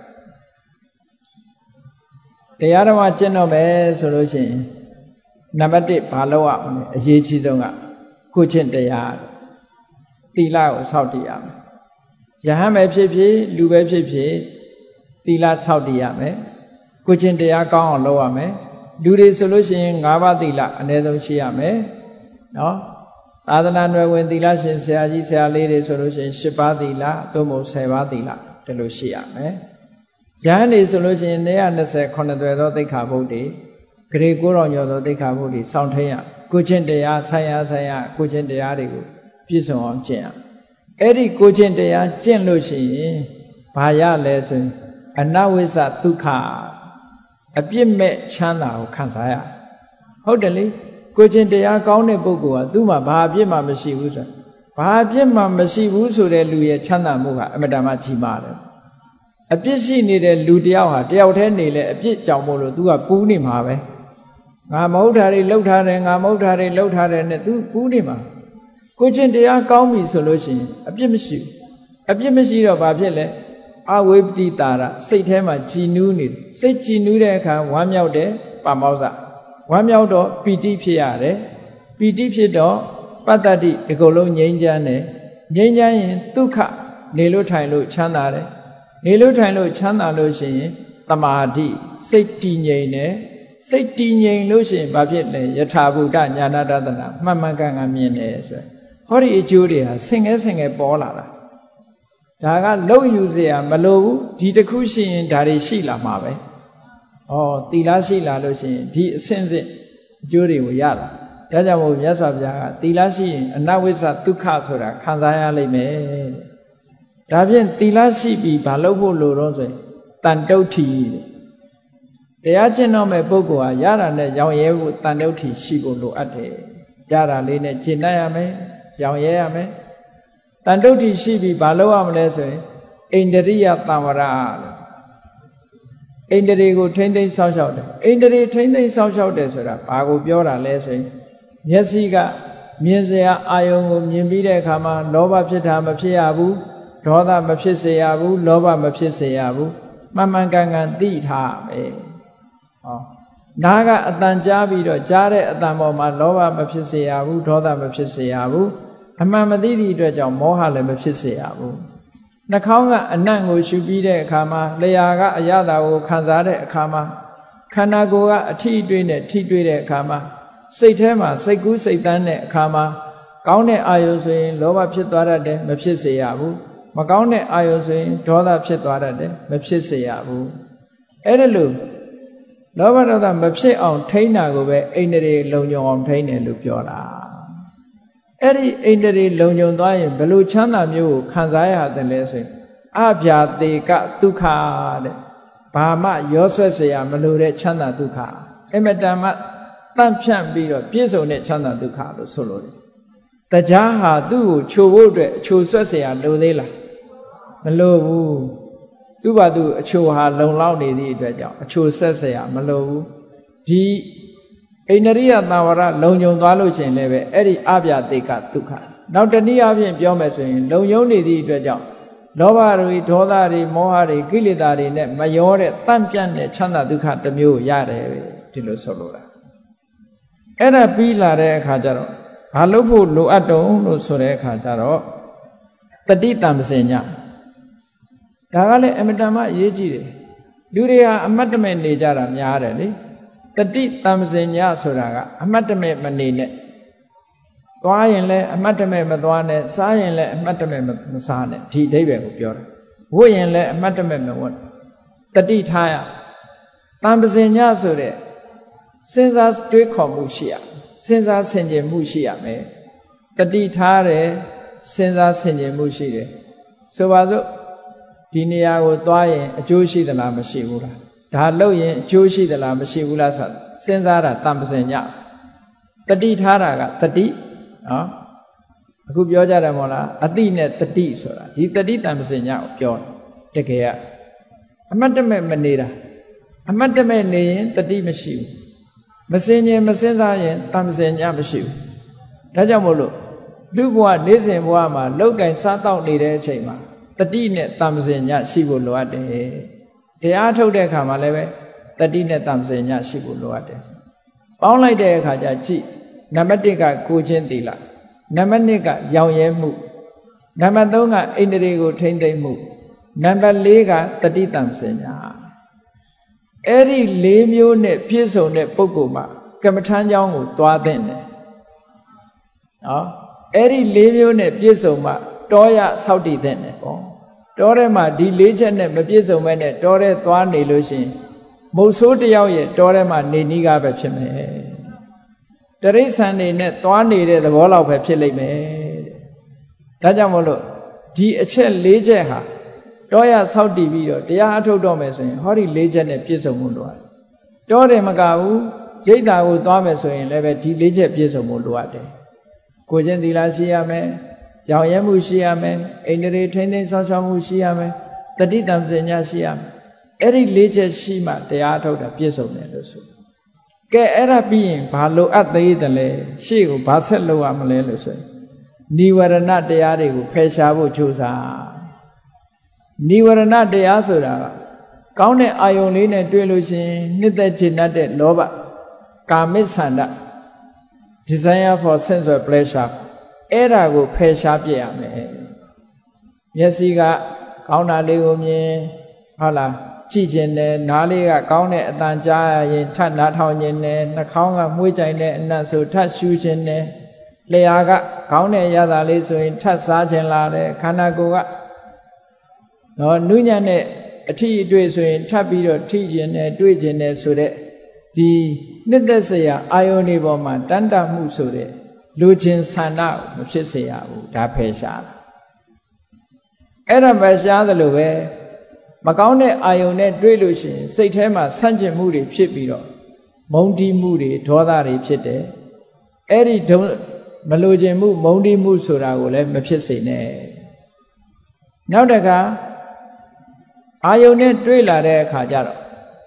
တရားဓမ္မကျင့်တော့မယ်ဆိုလို့ရှိရင်နံပါတ်တစ်ဘာလို့ရအောင်လဲအရေးကြီးဆုံးကကိုကျင့်တရားသီလကိုစောင့်တည်ရမယ်ယဟန်ပဲဖြစ်ဖြစ်လူပဲဖြစ်ဖြစ်သီလစောင့်တည်ရမယ်ကိုကျင့်တရားကောင်းအောင်လုပ်ရမယ်လူတွေဆိုလို့ရှိရင်၅ပါးသီလအနည်းဆုံးရှိရမယ်နော်သာသနာ့နယ်ဝင်သီလရှင်ဆရာကြီးဆရာလေးတွေဆိုလို့ရှိရင်၈ပါးသီလသို့မဟုတ်၁၀ပါးသီလဒီလိုရှိရမယ်ယဟန်တွေဆိုလို့ရှိရင်၂၂၀ခုနှစ်သွယ်သောသိက္ခာပုဒ်တွေဂရေကိုးတော်ညောသောသိက္ခာပုဒ်တွေစောင့်ထိန်ရကိုကျင့်တရားဆိုင်ရာဆိုင်ရာကိုကျင့်တရားတွေကိုပြည့်စုံအောင်ကျင့်ရအဲ့ဒီကိုကျင့်တရားကျင့်လို့ရှိရင်ဘာရလဲဆိုရင်အနဝိဇ္ဇဒုက္ခအပြစ်မဲ့ချမ်းသာကိုခံစားရဟုတ်တယ်လေကိုကျင့်တရားကောင်းတဲ့ပုဂ္ဂိုလ်ကသူ့မှာဘာအပြစ်မှမရှိဘူးဆိုဘာအပြစ်မှမရှိဘူးဆိုတဲ့လူရဲ့ချမ်းသာမှုကအမတန်မှကြီးမားတယ်အပြစ်ရှိနေတဲ့လူတယောက်ဟာတယောက်တည်းနေလဲအပြစ်ကြောင့်မို့လို့ तू ကပူးနေမှာပဲငါမဟုတ်တာတွေလှုပ်ထားတယ်ငါမဟုတ်တာတွေလှုပ်ထားတယ်နဲ့ तू ပူးနေမှာကိုကျင့်တရားကောင်းပြီဆိုလို့ရှိရင်အပြစ်မရှိဘူးအပြစ်မရှိတော့ဘာဖြစ်လဲအဝိပတိတာရစိတ်ထဲမှာကြည်နူးနေစိတ်ကြည်နူးတဲ့အခါဝမ်းမြောက်တယ်ပါမောဇ္ဇဝမ်းမြောက်တော့ပီတိဖြစ်ရတယ်ပီတိဖြစ်တော့ပတ္တတိဒီကုလုံးငြိမ်းချမ်းတယ်ငြိမ်းချမ်းရင်ဒုက္ခနေလို့ထိုင်လို့ချမ်းသာတယ်နေလို့ထိုင်လို့ချမ်းသာလို့ရှိရင်တမာတိစိတ်တည်ငြိမ်တယ်စိတ်တည်ငြိမ်လို့ရှိရင်ဘာဖြစ်လဲယထာဘုဒ္ဓညာနာတဒနာမှန်မှန်ကန်ကန်မြင်တယ်ဆိုရင်ဟောဒီအကျိုးတွေဟာဆင်ငယ်ဆင်ငယ်ပေါ်လာတာဒါကလုံယူเสียမလိုဘူးဒီတစ်ခုရှိရင်ဒါတွေရှိလာမှာပဲဩသီလရှိလာလို့ရှိရင်ဒီအစင်းစင်းအကျိုးတွေကိုရတာဒါကြောင့်မို့မြတ်စွာဘုရားကသီလရှိရင်အနဝိဇ္ဇဒုက္ခဆိုတာခံစားရလိမ့်မယ်ဒါဖြင့်သီလရှိပြီးဘာလုပ်ဖို့လိုတော့ဆိုရင်တန်တုဋ္ဌိတရားကျင့်တော့မဲ့ပုဂ္ဂိုလ်ဟာရတာနဲ့ရောင်ရဲဖို့တန်တုဋ္ဌိရှိဖို့လိုအပ်တယ်ရတာလေးနဲ့ကျင့်တတ်ရမယ်ရောင်ရဲရမယ်တန်တုဋ္ဌိရှိပြီးဘာလုပ်ရမလဲဆိုရင်အိန္ဒြိယသံဝရလို့အိန္ဒြေကိုထိမ့်သိမ်းဆောက်ရှောက်တယ်အိန္ဒြေထိမ့်သိမ်းဆောက်ရှောက်တယ်ဆိုတာဘာကိုပြောတာလဲဆိုရင်မျက်စိကမြင်စရာအာယုံကိုမြင်ပြီးတဲ့အခါမှာလောဘဖြစ်တာမဖြစ်ရဘူးဒေါသမဖြစ်စေရဘူးလောဘမဖြစ်စေရဘူးမှန်မှန်ကန်ကန်သိထားမယ်ဟောနားကအတန်ကြားပြီးတော့ကြားတဲ့အတန်ပေါ်မှာလောဘမဖြစ်စေရဘူးဒေါသမဖြစ်စေရဘူးအမှန်မသိသည့်အတွက်ကြောင့်မောဟလည်းမဖြစ်စေရဘူးနှာခေါင်းကအနံ့ကိုရှုပြီးတဲ့အခါမှာလျှာကအရသာကိုခံစားတဲ့အခါမှာခန္ဓာကိုယ်ကအထီးအတွေ့နဲ့ထိတွေ့တဲ့အခါမှာစိတ်ထဲမှာစိတ်ကူးစိတ်တန်းတဲ့အခါမှာကောင်းတဲ့အာယုဆိုရင်လောဘဖြစ်သွားတတ်တယ်မဖြစ်စေရဘူးမကောင်းတဲ့အာယုဆိုရင်ဒေါသဖြစ်သွားတတ်တယ်မဖြစ်စေရဘူးအဲ့ဒါလို့လောဘဒေါသမဖြစ်အောင်ထိန်းတာကိုပဲအိန္ဒြေလုံခြုံအောင်ထိန်းတယ်လို့ပြောတာအဲ့ဒီအိန္ဒြေလုံခြုံသွားရင်ဘယ်လိုချမ်းသာမျိုးကိုခံစားရတယ်လဲဆိုရင်အဗျာတေကဒုက္ခတဲ့ဘာမှရောဆွဲเสียမလို့တဲ့ချမ်းသာဒုက္ခအမတန်မှတန့်ဖြန့်ပြီးတော့ပြည့်စုံတဲ့ချမ်းသာဒုက္ခလို့ဆိုလို့တယ်တရားဟာသူ့ကိုခြိုဖို့အတွက်အချိုဆွဲเสียလိုသေးလားမလိုဘူးသူ့ဘာသူအချိုဟာလုံလောက်နေသည့်အတွက်ကြောင့်အချိုဆက်เสียမလိုဘူးဒီအိန္ဒြိယသံဝရလုံခြုံသွားလို့ရှိရင်လည်းပဲအဲ့ဒီအဗျာတေကဒုက္ခနောက်တနည်းအားဖြင့်ပြောမယ်ဆိုရင်လုံယုံနေသည့်အတွက်ကြောင့်လောဘတွေဒေါသတွေမောဟတွေကိလေသာတွေနဲ့မရောတဲ့တန့်ပြန့်တဲ့ချမ်းသာဒုက္ခတစ်မျိုးရတယ်ဒီလိုဆိုလိုတာအဲ့ဒါပြီးလာတဲ့အခါကျတော့ဘာလို့ဖို့လိုအပ်တုံးလို့ဆိုတဲ့အခါကျတော့တတိတံပစင်ညဒါကလည်းအမတန်မှအရေးကြီးတယ်လူတွေဟာအမတ်တမဲ့နေကြတာများတယ်လေတတိတံပစင်ညဆိုတာကအမတ်တမဲ့မနေနဲ့သွားရင်လည်းအမတ်တမဲ့မသွားနဲ့စားရင်လည်းအမတ်တမဲ့မစားနဲ့ဒီအဓိပ္ပာယ်ကိုပြောတာဝတ်ရင်လည်းအမတ်တမဲ့မဝတ်တတိထားရတံပစင်ညဆိုတဲ့စဉ်းစားတွေးခေါ်မှုရှိရစဉ်းစားဆင်ခြင်မှုရှိရမယ်တတိထားတယ်စဉ်းစားဆင်ခြင်မှုရှိတယ်ဆိုပါစို့ဒီနေရာကိုသွားရင်အကျိုးရှိသလားမရှိဘူးလားဒါလုပ်ရင်အကျိုးရှိသလားမရှိဘူးလားဆိုတာစဉ်းစားတာတံပစင်ညတတိထားတာကတတိနော်အခုပြောကြတယ်မို့လားအတိနဲ့တတိဆိုတာဒီတတိတံပစင်ညကိုပြောတယ်တကယ်ကအမတ်တမဲ့မနေတာအမတ်တမဲ့နေရင်တတိမရှိဘူးမစင်ရင်မစင်စားရင်တံပစင်ညမရှိဘူးဒါကြောင့်မို့လို့လူဘဝနေစဉ်ဘဝမှာလောက်ကင်စားတောက်နေတဲ့အချိန်မှာတတိနဲ့တံပစင်ညရှိဖို့လိုအပ်တယ်တရားထုတ်တဲ့အခါမှာလည်းပဲတတိနဲ့တံပစင်ညရှိဖို့လိုအပ်တယ်ပေါင်းလိုက်တဲ့အခါကျကြည့်နံပါတ်တစ်ကကိုချင်းသီလနံပါတ်နှစ်ကရောင်ရဲမှုနံပါတ်သုံးကအိန္ဒြေကိုထိမ့်သိမ့်မှုနံပါတ်လေးကတတိတံပစင်ညအဲ့ဒီလေးမျိုးနဲ့ပြည့်စုံတဲ့ပုဂ္ဂိုလ်မှာကမ္မထမ်းကြောင်းကိုတွားသင့်တယ်နော်အဲ့ဒီလေးမျိုးနဲ့ပြည့်စုံမှတောရဆောက်တည်သင့်တယ်ပေါ့တောထဲမှာဒီလေးချက်နဲ့မပြည့်စုံမဲနဲ့တောထဲသွားနေလို့ရှိရင်မုတ်ဆိုးတယောက်ရဲ့တောထဲမှာနေနီးကားပဲဖြစ်မယ်တရိษံနေနဲ့သွားနေတဲ့သဘောလောက်ပဲဖြစ်လိမ့်မယ်တဲ့ဒါကြောင့်မို့လို့ဒီအချက်လေးချက်ဟာတောရဆောက်တည်ပြီးတော့တရားအထုတ်တော့မယ်ဆိုရင်ဟောဒီလေးချက်နဲ့ပြည့်စုံမှုလိုရတယ်တောတယ်မကဘူးရိတ်တာကိုသွားမယ်ဆိုရင်လည်းပဲဒီလေးချက်ပြည့်စုံမှုလိုရတယ်ကိုချင်းသီလရှိရမယ်ရောင်ရဲမှုရှိရမယ်အိန္ဒြေထိမ့်သိမ်းဆောက်ရှောက်မှုရှိရမယ်တတိတံပစင်ညရှိရမယ်အဲ့ဒီလေးချက်ရှိမှတရားထုတ်တာပြည့်စုံတယ်လို့ဆိုကဲအဲ့ဒါပြီးရင်ဘာလိုအပ်သေးတယ်လဲရှေ့ကိုဘာဆက်လုပ်ရမလဲလို့ဆိုရင်နိဝရဏတရားတွေကိုဖယ်ရှားဖို့ကြိုးစားနိဝရဏတရားဆိုတာကကောင်းတဲ့အာယုံလေးနဲ့တွေ့လို့ရှိရင်နှစ်သက်ချင်တတ်တဲ့လောဘကာမိဆန္ဒ desire for sensual pleasure အဲ့ဒါကိုဖယ်ရှားပြရမယ်မျက်စိကကောင်းတာလေးကိုမြင်ဟုတ်လားကြည့်ခြင်းနဲ့နားလေးကကောင်းတဲ့အတန်ကြားရရင်ထပ်နားထောင်ခြင်းနဲ့နှာခေါင်းကမွှေးကြိုင်တဲ့အနံ့ဆိုထပ်ရှူခြင်းနဲ့လျှာကကောင်းတဲ့ရတာလေးဆိုရင်ထပ်စားခြင်းလာတယ်ခန္ဓာကိုယ်ကနော်နုညံ့တဲ့အထီးအတွေ့ဆိုရင်ထပ်ပြီးတော့ထိခြင်းနဲ့တွေ့ခြင်းနဲ့ဆိုတဲ့ဒီနှစ်သက်စရာအာယုန်တွေပေါ်မှာတန်တမှုဆိုတဲ့လူချင်းဆန္ဒမဖြစ်စေရဘူးဒါဖယ်ရှားတာအဲ့ဒါဖယ်ရှားသလိုပဲမကောင်းတဲ့အာယုန်နဲ့တွေ့လို့ရှိရင်စိတ်ထဲမှာဆန့်ကျင်မှုတွေဖြစ်ပြီးတော့မုန်းတီးမှုတွေဒေါသတွေဖြစ်တယ်အဲ့ဒီမလိုချင်မှုမုန်းတီးမှုဆိုတာကိုလည်းမဖြစ်စေနဲ့နောက်တစ်ခါအာယုန်နဲ့တွေ့လာတဲ့အခါကျတော့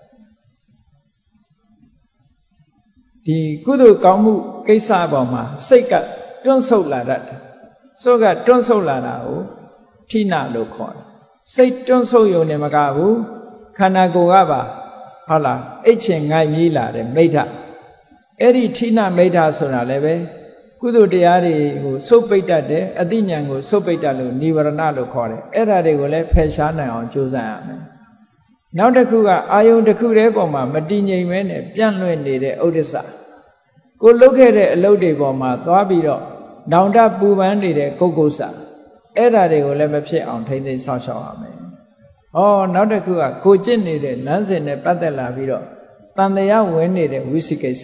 ဒီကုသိုလ်ကောင်းမှုကိစ္စပေါ်မှာစိတ်ကတွန့်ဆုတ်လာတတ်တယ်စိတ်ကတွန့်ဆုတ်လာတာကိုဌိနလို့ခေါ်တယ်စိတ်တွန့်ဆုတ်ရုံနဲ့မကဘူးခန္ဓာကိုယ်ကပါဟုတ်လားအိတ်ချင်ငိုက်မြည်လာတယ်မိဋ္ဌအဲ့ဒီဌိနမိဋ္ဌဆိုတာလည်းပဲကုသိုလ်တရားတွေကိုစုပ်ပိတ်တတ်တယ်အသိဉာဏ်ကိုစုပ်ပိတ်တတ်လို့နိဝရဏလို့ခေါ်တယ်အဲ့ဒါတွေကိုလည်းဖယ်ရှားနိုင်အောင်ကြိုးစားရမယ်နောက်တစ်ခုကအာယုန်တစ်ခုတည်းပေါ်မှာမတည်ငြိမ်မဲနဲ့ပြန့်လွင့်နေတဲ့ဥဒိစ္စကိုလုတ်ခဲ့တဲ့အလုပ်တွေပေါ်မှာသွားပြီးတော့နောင်တပူပန်းနေတဲ့ကုက္ကုဆာအဲ့ဒါတွေကိုလည်းမဖြစ်အောင်ထိမ့်သိမ်းဆောက်ရှောက်ရမယ်။ဩနောက်တစ်ခုကကိုကျင့်နေတဲ့လမ်းစဉ်နဲ့ပတ်သက်လာပြီးတော့တန်တရားဝင်နေတဲ့ဝိသိကိစ္စ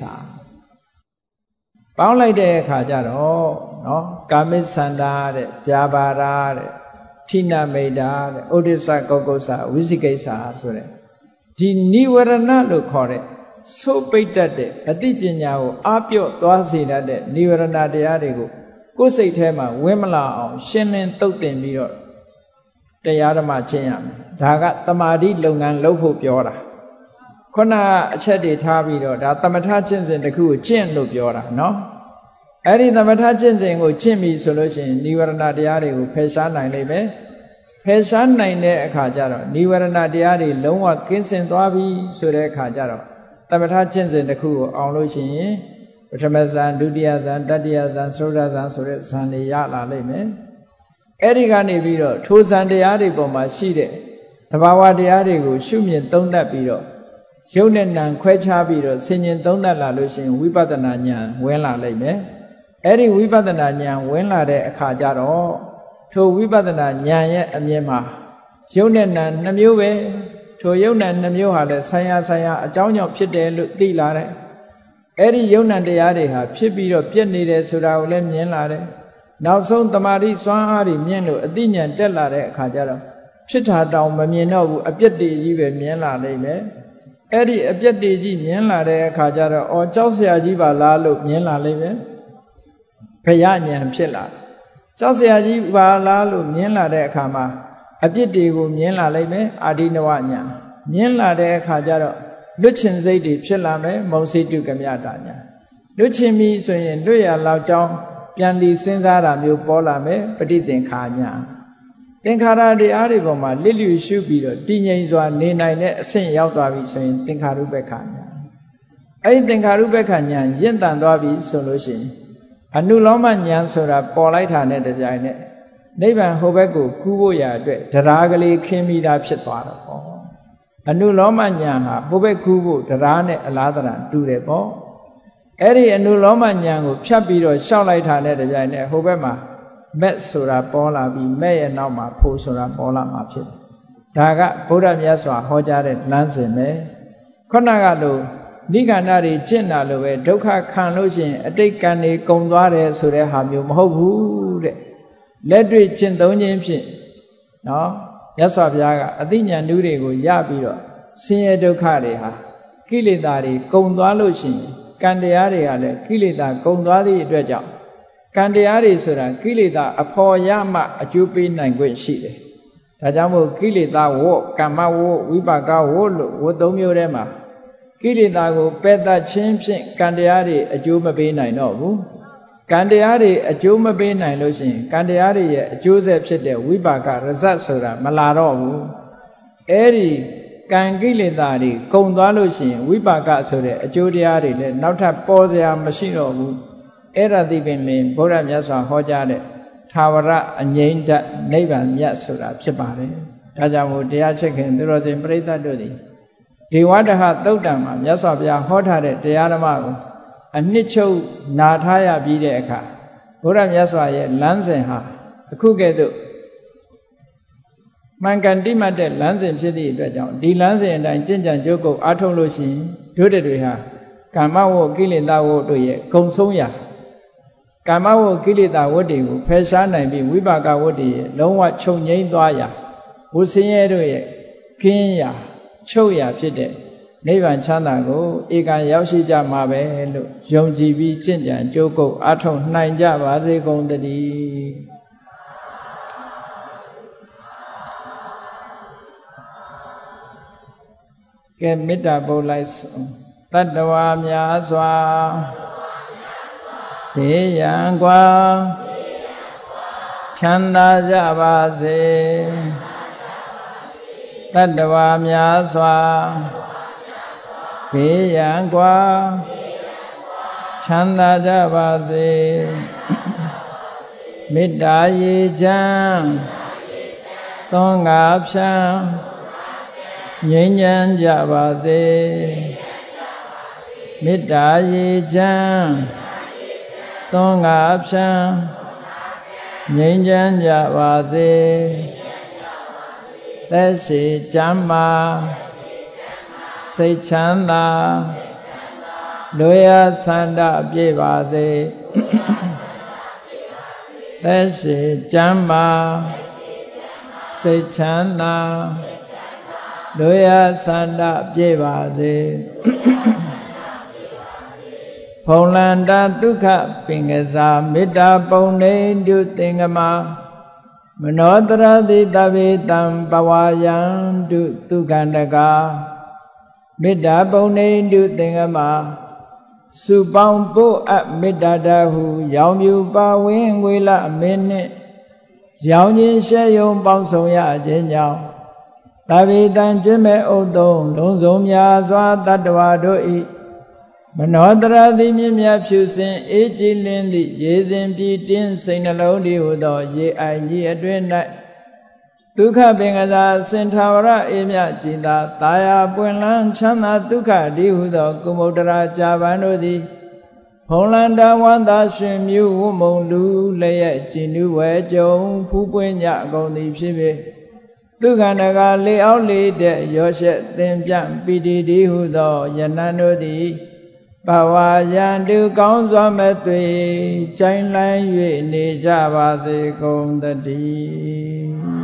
ပေါင်းလိုက်တဲ့အခါကျတော့နော်ကာမိသန္တာတဲ့ဗျာပါဒတဲ့ဌိနမိတ်တာတဲ့ဥဒိစ္စကုက္ကုဆာဝိသိကိစ္စဆိုတဲ့ဒီနိဝရဏလို့ခေါ်တဲ့သုပိတ်တတ်တဲ့အသိပညာကိုအားပြော့သွားစေတတ်တဲ့နိဝရဏတရားတွေကိုကိုယ်စိတ်ထဲမှာဝင်မလာအောင်ရှင်းလင်းသုတ်သင်ပြီးတော့တရားဓမ္မကျင့်ရမယ်ဒါကတမာတိလုပ်ငန်းလုပ်ဖို့ပြောတာခုနအချက်တွေထားပြီးတော့ဒါသမထကျင့်စဉ်တစ်ခုကိုကျင့်လို့ပြောတာနော်အဲ့ဒီသမထကျင့်စဉ်ကိုကျင့်ပြီဆိုလို့ရှိရင်နိဝရဏတရားတွေကိုဖယ်ရှားနိုင်လိမ့်မယ်ဖယ်ရှားနိုင်တဲ့အခါကျတော့နိဝရဏတရားတွေလုံးဝကင်းစင်သွားပြီဆိုတဲ့အခါကျတော့သမထကျင့်စဉ်တစ်ခုကိုအောင်လို့ရှိရင်ပထမဇန်ဒုတိယဇန်တတိယဇန်သုဒ္ဓဇန်ဆိုတဲ့ဇန်တွေရလာလိမ့်မယ်အဲ့ဒီကနေပြီးတော့ထိုဇန်တရားတွေပေါ်မှာရှိတဲ့သဘာဝတရားတွေကိုရှုမြင်သုံးသပ်ပြီးတော့ရုပ်နဲ့နာမ်ခွဲခြားပြီးတော့ဆင်ញင်သုံးသပ်လာလို့ရှိရင်ဝိပဿနာဉာဏ်ဝင်လာလိမ့်မယ်အဲ့ဒီဝိပဿနာဉာဏ်ဝင်လာတဲ့အခါကျတော့ထိုဝိပဿနာဉာဏ်ရဲ့အမြင်မှာရုပ်နဲ့နာမ်နှမျိုးပဲထိုယုံနာနှမျိုးဟာလည်းဆိုင်ရာဆိုင်ရာအကြောင်းကြောင့်ဖြစ်တယ်လို့သိလာတယ်။အဲ့ဒီယုံနာတရားတွေဟာဖြစ်ပြီးတော့ပြည့်နေတယ်ဆိုတာကိုလည်းမြင်လာတယ်။နောက်ဆုံးတမာတိစွမ်းအားတွေမြင်လို့အသိဉာဏ်တက်လာတဲ့အခါကျတော့ဖြစ်တာတောင်မမြင်တော့ဘူးအပြစ်တွေကြီးပဲမြင်လာလိမ့်မယ်။အဲ့ဒီအပြစ်တွေကြီးမြင်လာတဲ့အခါကျတော့အော်ကြောက်စရာကြီးပါလားလို့မြင်လာလိမ့်မယ်။ဘယဉာဏ်ဖြစ်လာ။ကြောက်စရာကြီးပါလားလို့မြင်လာတဲ့အခါမှာအပြစ်တွေကိုမြင်လာလိမ့်မယ်အာဒီနဝညာမြင်လာတဲ့အခါကျတော့လွတ်ချင်စိတ်တွေဖြစ်လာမယ်မုံစိတုကမြတာညာလွတ်ချင်ပြီဆိုရင်လွတ်ရလောက်ကြောင်းပြန်ဒီစဉ်းစားတာမျိုးပေါ်လာမယ်ပဋိသင်္ခါညာသင်္ခါရတရားတွေပေါ်မှာလစ်လျူရှုပြီးတော့တည်ငြိမ်စွာနေနိုင်တဲ့အဆင့်ရောက်သွားပြီဆိုရင်သင်္ခါရုပ္ပခညာအဲ့ဒီသင်္ခါရုပ္ပခညာရင့်တန်သွားပြီဆိုလို့ရှိရင်အနုလောမညာဆိုတာပေါ်လိုက်တာနဲ့တပြိုင်နက်နိဗ္ဗာန်ဟိုဘက်ကိုကူးဖို့ရအတွက်တရားကလေးခင်းမိတာဖြစ်သွားတော့ပေါ့အနုလောမညာဟာဟိုဘက်ကူးဖို့တရားနဲ့အလားတရာတူတယ်ပေါ့အဲ့ဒီအနုလောမညာကိုဖြတ်ပြီးတော့ရှောက်လိုက်တာနဲ့တပြိုင်နက်ဟိုဘက်မှာမက်ဆိုတာပေါ်လာပြီးမက်ရဲ့နောက်မှာဖို့ဆိုတာပေါ်လာမှာဖြစ်တယ်ဒါကဗုဒ္ဓမြတ်စွာဟောကြားတဲ့လမ်းစဉ်ပဲခုနကလိုနိဂန္ဓတွေကျင့်တာလိုပဲဒုက္ခခံလို့ရှိရင်အတိတ်ကံတွေကုန်သွားတယ်ဆိုတဲ့ဟာမျိုးမဟုတ်ဘူးတဲ့လက်တွေ့ကျင့်သုံးခြင်းဖြင့်နော်မြတ်စွာဘုရားကအသိဉာဏ်ဓုတွေကိုရပြီးတော့ဆင်းရဲဒုက္ခတွေဟာကိလေသာတွေကုန်သွားလို့ရှိရင်ကံတရားတွေကလည်းကိလေသာကုန်သွားသည့်အတွက်ကြောင့်ကံတရားတွေဆိုတာကိလေသာအဖော်ရမှအကျိုးပေးနိုင်ခွင့်ရှိတယ်ဒါကြောင့်မို့ကိလေသာဝတ်ကမ္မဝတ်ဝိပါကဝတ်လို့ဝတ်သုံးမျိုးထဲမှာကိလေသာကိုပယ်တတ်ခြင်းဖြင့်ကံတရားတွေအကျိုးမပေးနိုင်တော့ဘူးကံတရားတွေအကျိုးမပေးနိုင်လို့ရှိရင်ကံတရားတွေရဲ့အကျိုးဆက်ဖြစ်တဲ့ဝိပါကရဇတ်ဆိုတာမလာတော့ဘူးအဲ့ဒီကံကိလေသာတွေကုန်သွားလို့ရှိရင်ဝိပါကဆိုတဲ့အကျိုးတရားတွေလည်းနောက်ထပ်ပေါ်စရာမရှိတော့ဘူးအဲ့ဒါသိပင်လင်ဘုရားမြတ်စွာဟောကြားတဲ့သာဝရအငြိမ့်တနိဗ္ဗာန်မြတ်ဆိုတာဖြစ်ပါတယ်ဒါကြောင့်မို့တရားချစ်ခင်သူတော်စင်ပရိသတ်တို့သည်ဒေဝဒဟသုတ်တံမှာမြတ်စွာဘုရားဟောထားတဲ့တရားဓမ္မကိုအနှစ်ချုပ်နာထားရပြီးတဲ့အခါဘုရားမြတ်စွာရဲ့လမ်းစဉ်ဟာအခုကဲ့သို့မှန်ကန်တိမှတ်တဲ့လမ်းစဉ်ဖြစ်သည့်အတွက်ကြောင့်ဒီလမ်းစဉ်အတိုင်းကျင့်ကြံကြိုးကုပ်အားထုတ်လို့ရှိရင်တို့တွေဟာကာမဝကိလေသာဝတို့ရဲ့ဂုံဆုံးရာကာမဝကိလေသာဝတ်တွေကိုဖယ်ရှားနိုင်ပြီးဝိပါကဝတ်တွေရဲ့လုံးဝချုပ်ငြိမ်းသွားရာဝဆင်းရဲတို့ရဲ့ကင်းရာချုပ်ရာဖြစ်တဲ့နိဗ္ဗာန်ချမ်းသာကိုဧကံရောက်ရှိကြမှာပဲလို့ယုံကြည်ပြီးကျင့်ကြံကြိုးကုပ်အားထုတ်နိုင်ကြပါစေကုန်သတည်းကဲမေတ္တာပို့လိုက်တတ္တဝါများစွာဘေးရန်ကွာချမ်းသာကြပါစေတတ္တဝါများစွာဘေးရန်ကွာချမ်းသာကြပါစေမေတ္တာရေချမ်းသောငါဖြံငြိမ်းချမ်းကြပါစေမေတ္တာရေချမ်းသောငါဖြံငြိမ်းချမ်းကြပါစေသက်ရှိချမ်းသာစိတ်ချမ်းသာလူရဆန္ဒပြည့်ပါစေသက်ရှိချမ်းသာစိတ်ချမ်းသာလူရဆန္ဒပြည့်ပါစေဖုံလန္တာဒုက္ခပင်ကစားမေတ္တာပုံနေတုသင်္ကမမနောတရတိတဗေတံပဝါယံတုဒုက္ခန္တကာမေတ္တာပုံနေတုသင်္ကမစုပေါင်းပို့အပ်မေတ္တာတဟုရောင်မြူပါဝင်းငွေလမင်းနှင့်ရောင်ခြင်းရှဲယုံပေါင်းဆောင်ရခြင်းကြောင့်တဗေတံကျွမ်းမဲ့ဥသုံးလုံးစုံများစွာတတ္တဝါတို့ဤမနောတရတိမြင့်မြတ်ဖြူစင်အေးကြည်လင်းသည့်ရေစဉ်ပြည်တင်းစိတ်နှလုံးတည်းဟုသောရေအိုင်ကြီးအတွင်း၌ဒုက္ခပင်ကစားစင်ထာဝရအေးမြကြည်သာတာယာပွင့်လန်းချမ်းသာဒုက္ခတည်းဟုသောကုမုဒ္ဒရာကြာပန်တို့သည်ဖုံလန္တာဝန္တာရှင်မြူဝမုံလူလည်းရဲ့ကြည်နူးဝဲကြုံဖူးပွင့်ကြအကုန်သည်ဖြစ်ဖြစ်ဒုက္ခန္တကလေအောက်လေတဲ့ရောရှက်သင်ပြန့်ပီတိတည်းဟုသောယနံတို့သည်ဘဝယံတုကောင်းစွာမဲ့သွေကြိုင်လန်း၍နေကြပါစေကုန်သတည်း